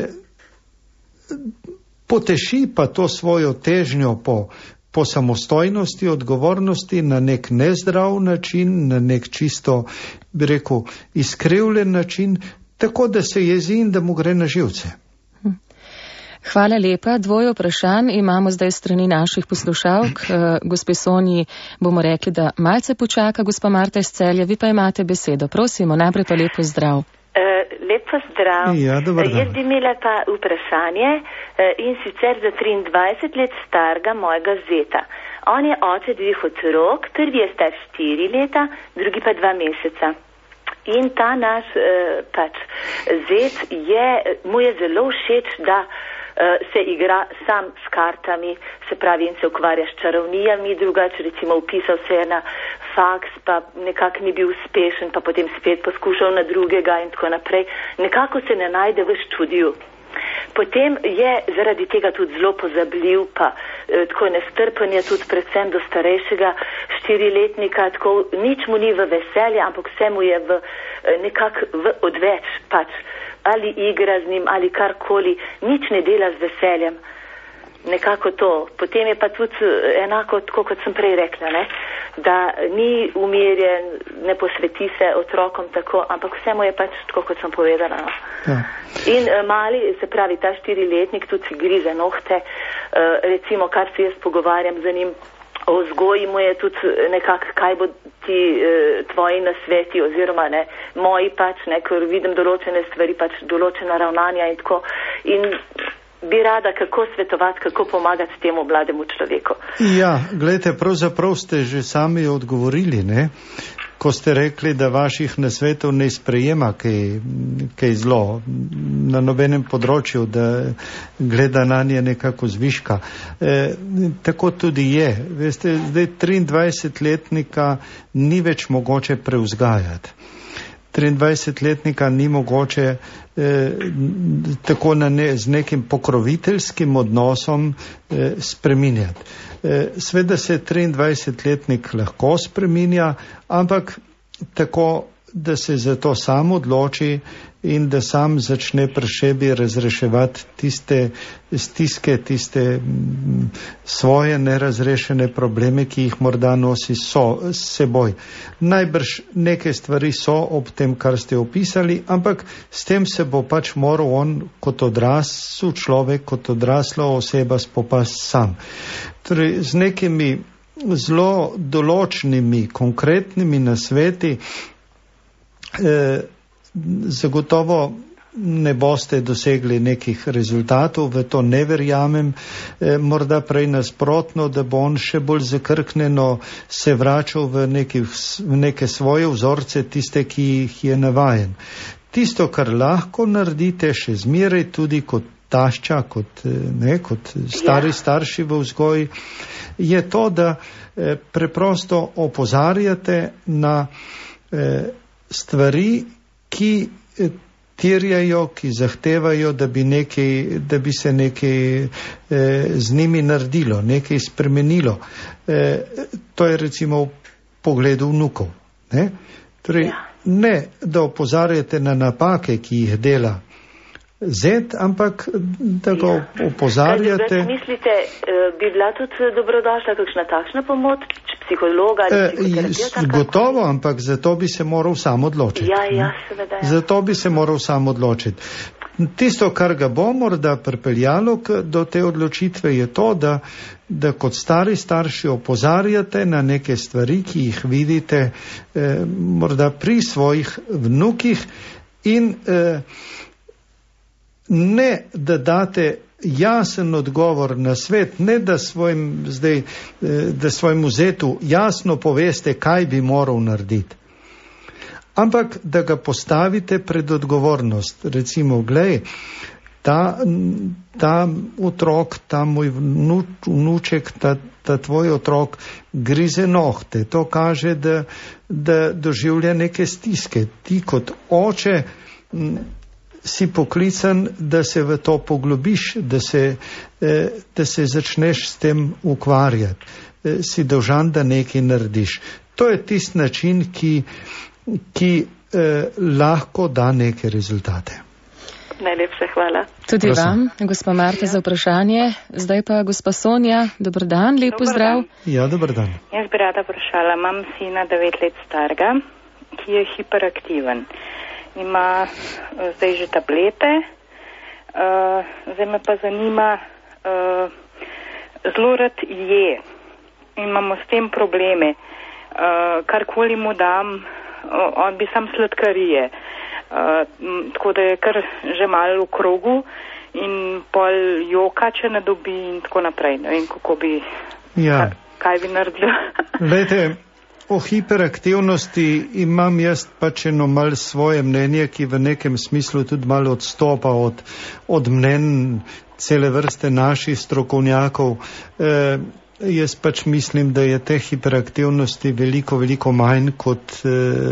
poteši pa to svojo težnjo po, po samostojnosti, odgovornosti na nek nezdrav način, na nek čisto, bi rekel, izkrivljen način, tako da se jezi in da mu gre na živce. Hvala lepa. Dvoje vprašanj imamo zdaj strani naših poslušalk. Gospe Sonji bomo rekli, da malce počaka gospa Marta iz Celja, vi pa imate besedo. Prosimo, najprej pa lepo zdrav. Lepo zdrav. Ja, jaz bi imela pa vprašanje in sicer za triindvajset let starega mojega zeta. On je oče dveh otrok, prvi je star štiri leta, drugi pa dva meseca. In ta naš uh, pač zet je, mu je zelo všeč, da uh, se igra sam s kartami, se pravi in se ukvarja s čarovnijami, drugače recimo upisal se je na faks, pa nekako ni bil uspešen, pa potem spet poskušal na drugega in tako naprej. Nekako se ne najde v študiju. Potem je zaradi tega tudi zelo pozabljiv, pa eh, tako nestrpen je tudi predvsem do starejšega štiriletnika, tako nič mu ni v veselje, ampak vse mu je v, eh, nekako v odveč, pač ali igra z njim, ali karkoli, nič ne dela z veseljem. Nekako to. Potem je pa tudi enako, tako kot sem prej rekla, ne? Da ni umirjen, ne posveti se otrokom tako, ampak vse mu je pač tako, kot sem povedala. No? Ja. In uh, mali, se pravi, ta štiriletnik tudi si grize nohte, uh, recimo, kar si jaz pogovarjam z njim, o vzgoji mu je tudi nekako, kaj bo ti uh, tvoji nasveti oziroma ne, moji pač, ne, ker vidim določene stvari, pač določena ravnanja in tako. In bi rada kako svetovati, kako pomagati temu mlademu človeku. Ja, gledajte, pravzaprav ste že sami odgovorili, ne? Ko ste rekli, da vaših nasvetov ne sprejema kaj, kaj zlo na nobenem področju, da gleda na nje nekako zviška. E, tako tudi je. Veste, zdaj triindvajsetletnika ni več mogoče preuzgajati. triindvajsetletnika ni mogoče eh, tako na ne, z nekim pokroviteljskim odnosom eh, spreminjati. Eh, Sveda se triindvajsetletnik lahko spreminja, ampak tako, da se za to sam odloči in da sam začne pri sebi razreševati tiste stiske, tiste m, svoje nerazrešene probleme, ki jih morda nosi so, s seboj. Najbrž neke stvari so ob tem, kar ste opisali, ampak s tem se bo pač moral on kot odrasel človek, kot odrasla oseba spopasti sam. Torej, z nekimi zelo določnimi, konkretnimi nasveti eh, zagotovo ne boste dosegli nekih rezultatov, v to ne verjamem, e, morda prej nasprotno, da bo on še bolj zakrkneno se vračal v, nekih, v neke svoje vzorce, tiste, ki jih je navajen. Tisto, kar lahko naredite še zmeraj tudi kot tašča, kot, ne, kot stari starši v vzgoji, je to, da e, preprosto opozarjate na e, stvari, ki terjajo, ki zahtevajo, da bi, nekaj, da bi se nekaj eh, z njimi naredilo, nekaj spremenilo. Eh, to je recimo v pogledu vnukov. Ne, torej, ja. Ne da opozarjate na napake, ki jih dela zet, ampak da ga ja. opozarjate. Kaj mislite, bi bila tudi dobrodošla kakšna takšna pomoč, psihologa ali psihoterapeuta? E, gotovo, ampak zato bi se moral sam odločiti. Ja, ja, seveda. Ja. Zato bi se moral sam odločiti. Tisto, kar ga bo morda pripeljalo do te odločitve, je to, da, da kot stari starši opozarjate na neke stvari, ki jih vidite eh, morda pri svojih vnukih in eh, ne da date jasen odgovor na svet, ne da svojim, zdaj, da svojemu zetu jasno poveste, kaj bi moral narediti, ampak da ga postavite pred odgovornost. Recimo, glej, ta, ta otrok, ta moj vnu, vnuček, ta, ta tvoj otrok grize nohte. To kaže, da, da doživlja neke stiske. Ti kot oče si poklican, da se v to poglobiš, da se, da se začneš s tem ukvarjati. Si dolžan, da nekaj narediš. To je tisti način, ki, ki eh, lahko da neke rezultate. Najlepša hvala. Tudi Prosim. Vam, gospa Marta, ja. za vprašanje. Zdaj pa gospa Sonja, dober dan, lep pozdrav. Ja, dober dan. Jaz bi rada vprašala, imam sina devet let starega, ki je hiperaktiven. Ima uh, zdaj že tablete, uh, zdaj me pa zanima, uh, zelo rad je, imamo s tem probleme, uh, karkoli mu dam, uh, on bi sam sladkarije, uh, m, tako da je kar že malo v krogu in pol joka, če ne dobi in tako naprej, ne vem, kako bi... Ja. kaj bi naredila. Glejte, o hiperaktivnosti imam jaz pač eno malo svoje mnenje, ki v nekem smislu tudi malo odstopa od, od mnen cele vrste naših strokovnjakov. E, jaz pač mislim, da je te hiperaktivnosti veliko, veliko manj, kot e,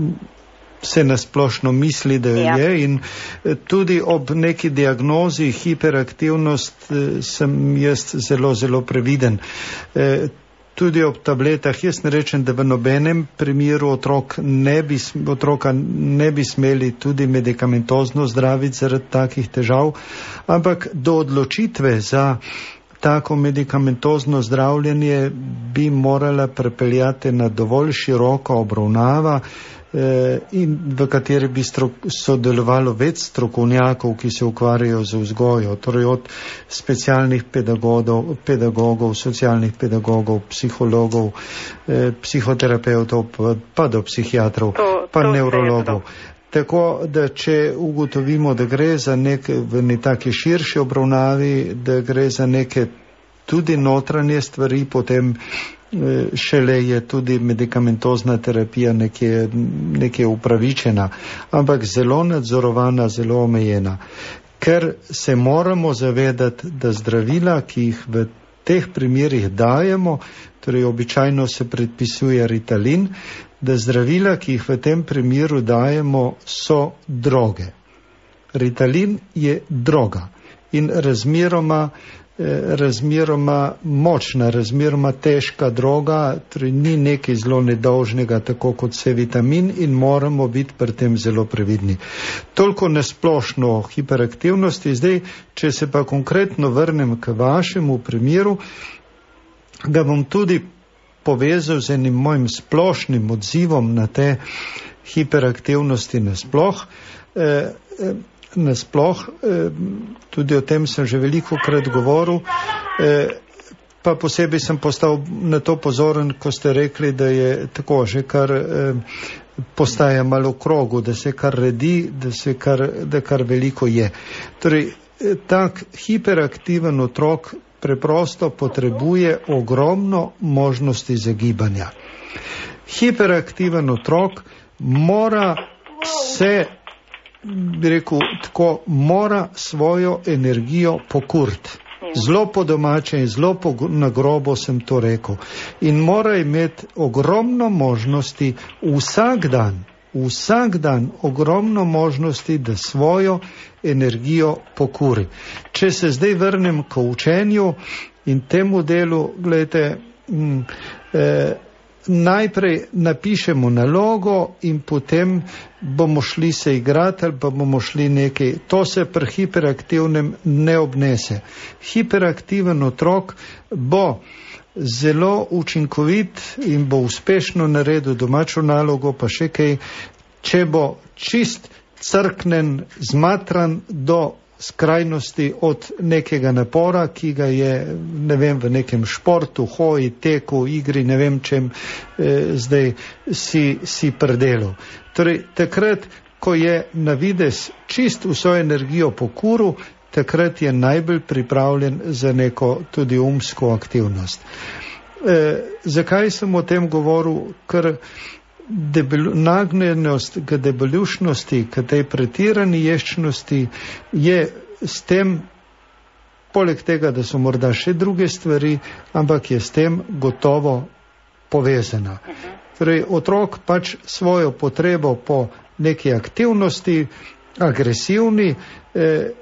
se nasplošno misli, da jo ja. je, in tudi ob neki diagnozi hiperaktivnost e, sem jaz zelo, zelo previden. E, Tudi ob tabletah, jaz ne rečem, da v nobenem primeru otrok ne bi, otroka ne bi smeli tudi medikamentozno zdraviti zaradi takih težav, ampak do odločitve za tako medikamentozno zdravljenje bi morala prepeljati na dovolj široko obravnava, in v kateri bi strok, sodelovalo več strokovnjakov, ki se ukvarjajo z vzgojo, torej od specialnih pedagogov, pedagogov, socialnih pedagogov, psihologov, eh, psihoterapevtov, pa, pa do psihiatrov, to, pa to nevrologov. Tako da če ugotovimo, da gre za nek, v nekaki širši obravnavi, da gre za neke tudi notranje stvari, potem šele je tudi medikamentozna terapija nekje, nekje upravičena, ampak zelo nadzorovana, zelo omejena. Ker se moramo zavedati, da zdravila, ki jih v teh primerih dajemo, torej običajno se predpisuje Ritalin, da zdravila, ki jih v tem primeru dajemo, so droge. Ritalin je droga in razmeroma razmeroma močna, razmeroma težka droga, torej ni nekaj zelo nedolžnega, tako kot se vitamin, in moramo biti pri tem zelo previdni. Toliko nasplošno o hiperaktivnosti. Zdaj, če se pa konkretno vrnem k vašemu primeru, ga bom tudi povezal z enim mojim splošnim odzivom na te hiperaktivnosti nasploh. E, e, nasploh, tudi o tem sem že veliko krat govoril, pa posebej sem postal na to pozoren, ko ste rekli, da je tako že kar postaja malo v krogu, da se kar redi, da se kar, da kar veliko je. Torej, tak hiperaktiven otrok preprosto potrebuje ogromno možnosti za gibanja. Hiperaktiven otrok mora se bi rekel, tako mora svojo energijo pokuriti. Zelo po domače in zelo po na grobo sem to rekel. In mora imeti ogromno možnosti vsak dan, vsak dan ogromno možnosti, da svojo energijo pokuri. Če se zdaj vrnem k učenju in temu delu, gledajte, m, eh, najprej napišemo nalogo in potem bomo šli se igrati ali pa bomo šli nekaj. To se pri hiperaktivnem ne obnese. Hiperaktiven otrok bo zelo učinkovit in bo uspešno naredil domačo nalogo, pa še kaj, če bo čist crknen, zmatran do skrajnosti od nekega napora, ki ga je, ne vem, v nekem športu, hoji, teku, igri, ne vem čem, eh, zdaj si, si predelal. Torej, takrat, ko je na vides čist vso energijo pokuril, takrat je najbolj pripravljen za neko tudi umsko aktivnost. Eh, zakaj sem o tem govoril? Ker Debel, nagnjenost k debeljušnosti, k tej pretirani ješčnosti je s tem, poleg tega, da so morda še druge stvari, ampak je s tem gotovo povezana. Torej, otrok pač svojo potrebo po neki aktivnosti, agresivni, eh,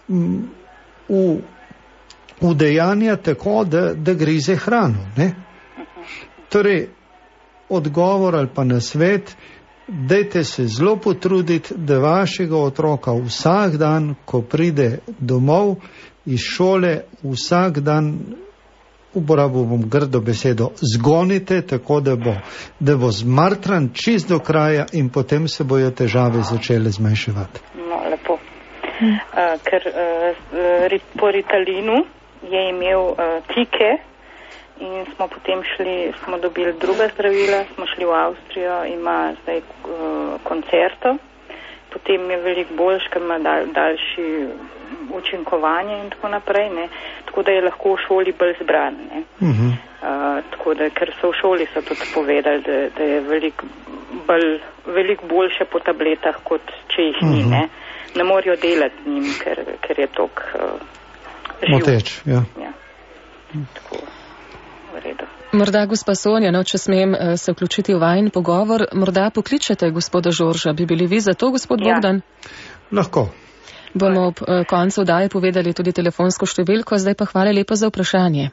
v, v dejanja tako, da, da grize hrano. Ne? Torej, odgovor ali pa na svet, dajte se zelo potruditi, da vašega otroka vsak dan, ko pride domov iz šole, vsak dan, uporabil bom grdo besedo, zgonite tako, da bo, da bo zmartran čist do kraja in potem se bojo težave začele zmanjševati. No, lepo. Uh, ker uh, po Ritalinu je imel uh, tike, in smo potem šli, smo dobili druga zdravila, smo šli v Avstrijo, ima zdaj uh, koncerto, potem je veliko boljš, ker ima dal, daljši učinkovanje in tako naprej, ne, tako da je lahko v šoli bolj zbran, ne. Uh-huh. Uh, tako da, ker so v šoli so tudi povedali, da, da je veliko bolj, velik boljše po tabletah, kot če jih ni, uh-huh. ne. Ne morajo delati njim, ker, ker je tok uh, živ. Moteč, ja. Ja. Tako, v redu. Morda, gospa Sonja, no, če smem uh, se vključiti v vajin pogovor, morda pokličete gospoda Žorža. Bi bili vi za to, gospod ja. Bogdan? Lahko. Bomo ob uh, koncu vdaje povedali tudi telefonsko številko, zdaj pa hvala lepa za vprašanje.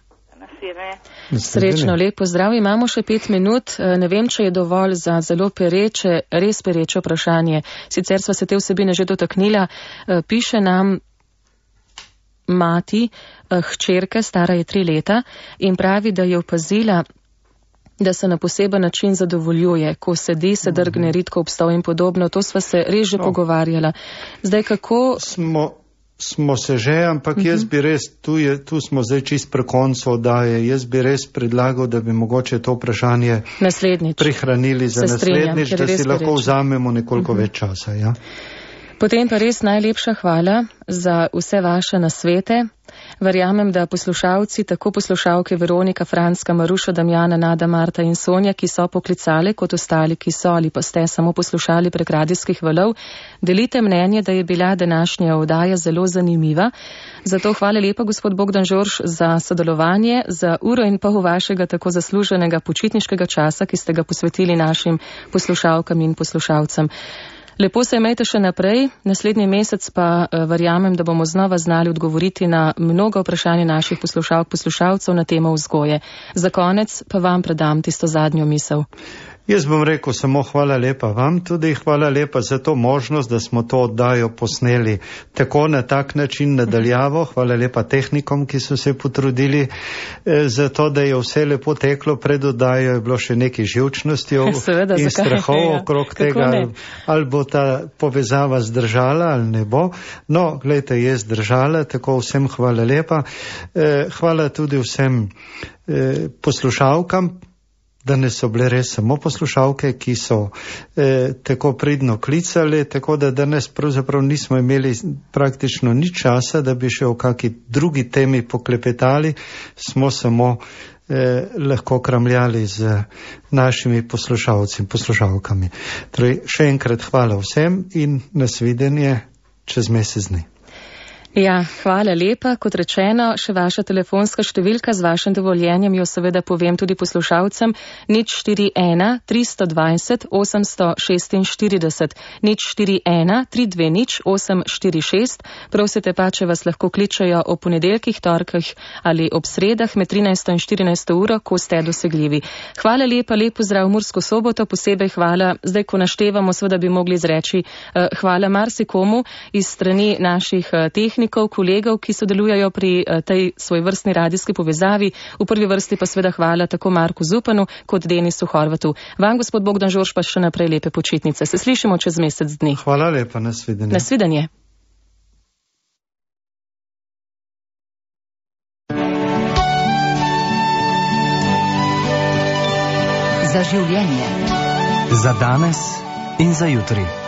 Srečno, lepo zdrav. Imamo še pet minut. Ne vem, če je dovolj za zelo pereče, res pereče vprašanje. Sicer sva se te vsebine že dotaknila. Piše nam mati, hčerke, stara je tri leta, in pravi, da je opazila, da se na poseben način zadovoljuje, ko sedi, se drgne, ritko obstov in podobno. To sva se res že no. pogovarjala. Zdaj, kako... Smo... Smo se že, ampak uh-huh. jaz bi res, tu, je, tu smo zdaj čist pri koncu oddaje, jaz bi res predlagal, da bi mogoče to vprašanje naslednjič prihranili za naslednjič, da si lahko vzamemo nekoliko uh-huh. več časa. Ja? Potem pa res najlepša hvala za vse vaše nasvete. Verjamem, da poslušalci, tako poslušalke Veronika, Franska, Maruša, Damjana, Nada, Marta in Sonja, ki so poklicali, kot ostali, ki so ali pa ste samo poslušali prek radijskih valov, delite mnenje, da je bila današnja oddaja zelo zanimiva. Zato hvala lepa, gospod Bogdan Žorž, za sodelovanje, za uro in pol vašega tako zasluženega počitniškega časa, ki ste ga posvetili našim poslušalkam in poslušalcem. Lepo se imejte še naprej, naslednji mesec pa uh, verjamem, da bomo znova znali odgovoriti na mnogo vprašanje naših poslušalk, poslušalcev na temo vzgoje. Za konec pa vam predam tisto zadnjo misel. Jaz bom rekel samo hvala lepa vam, tudi hvala lepa za to možnost, da smo to oddajo posneli tako na tak način nadaljavo. Hvala lepa tehnikom, ki so se potrudili eh, za to, da je vse lepo teklo. Pred oddajo je bilo še nekaj živčnosti Seveda, in strahov okrog tega, ali, ali bo ta povezava zdržala ali ne bo. No, gledajte, je zdržala, tako vsem hvala lepa. Eh, hvala tudi vsem eh, poslušalkam. Danes so bile res samo poslušalke, ki so eh, tako pridno klicali, tako da danes pravzaprav nismo imeli praktično nič časa, da bi še o kaki drugi temi poklepetali, smo samo eh, lahko kramljali z našimi poslušalci in poslušalkami. Torej, še enkrat hvala vsem in nasvidenje čez mesec dni. Ja, hvala lepa. Kot rečeno, še vaša telefonska številka, z vašim dovoljenjem jo seveda povem tudi poslušalcem, nič štiri ena tri dvajset osemsto šestinštirideset, nič štiri ena tri dve nič osem štiri šest. Prosite pa, če vas lahko kličajo o ponedeljkih, torkih ali ob sredah med trinajsto in štirinajsto uro, ko ste dosegljivi. Hvala lepa, lepo zdrav Mursko Soboto, posebej hvala, zdaj ko naštevamo, seveda bi mogli izreči uh, hvala marsikomu iz strani naših uh, tehnikov, kolegov, ki sodelujajo pri tej svoj vrstni radijski povezavi. V prvi vrsti pa seveda hvala tako Marku Zupanu kot Denisu Horvatu. Vam, gospod Bogdan Žorž, pa še naprej lepe počitnice. Se slišimo čez mesec dni. Hvala lepa, nasvidenje. Nasvidenje. Za življenje. Za danes in za jutri.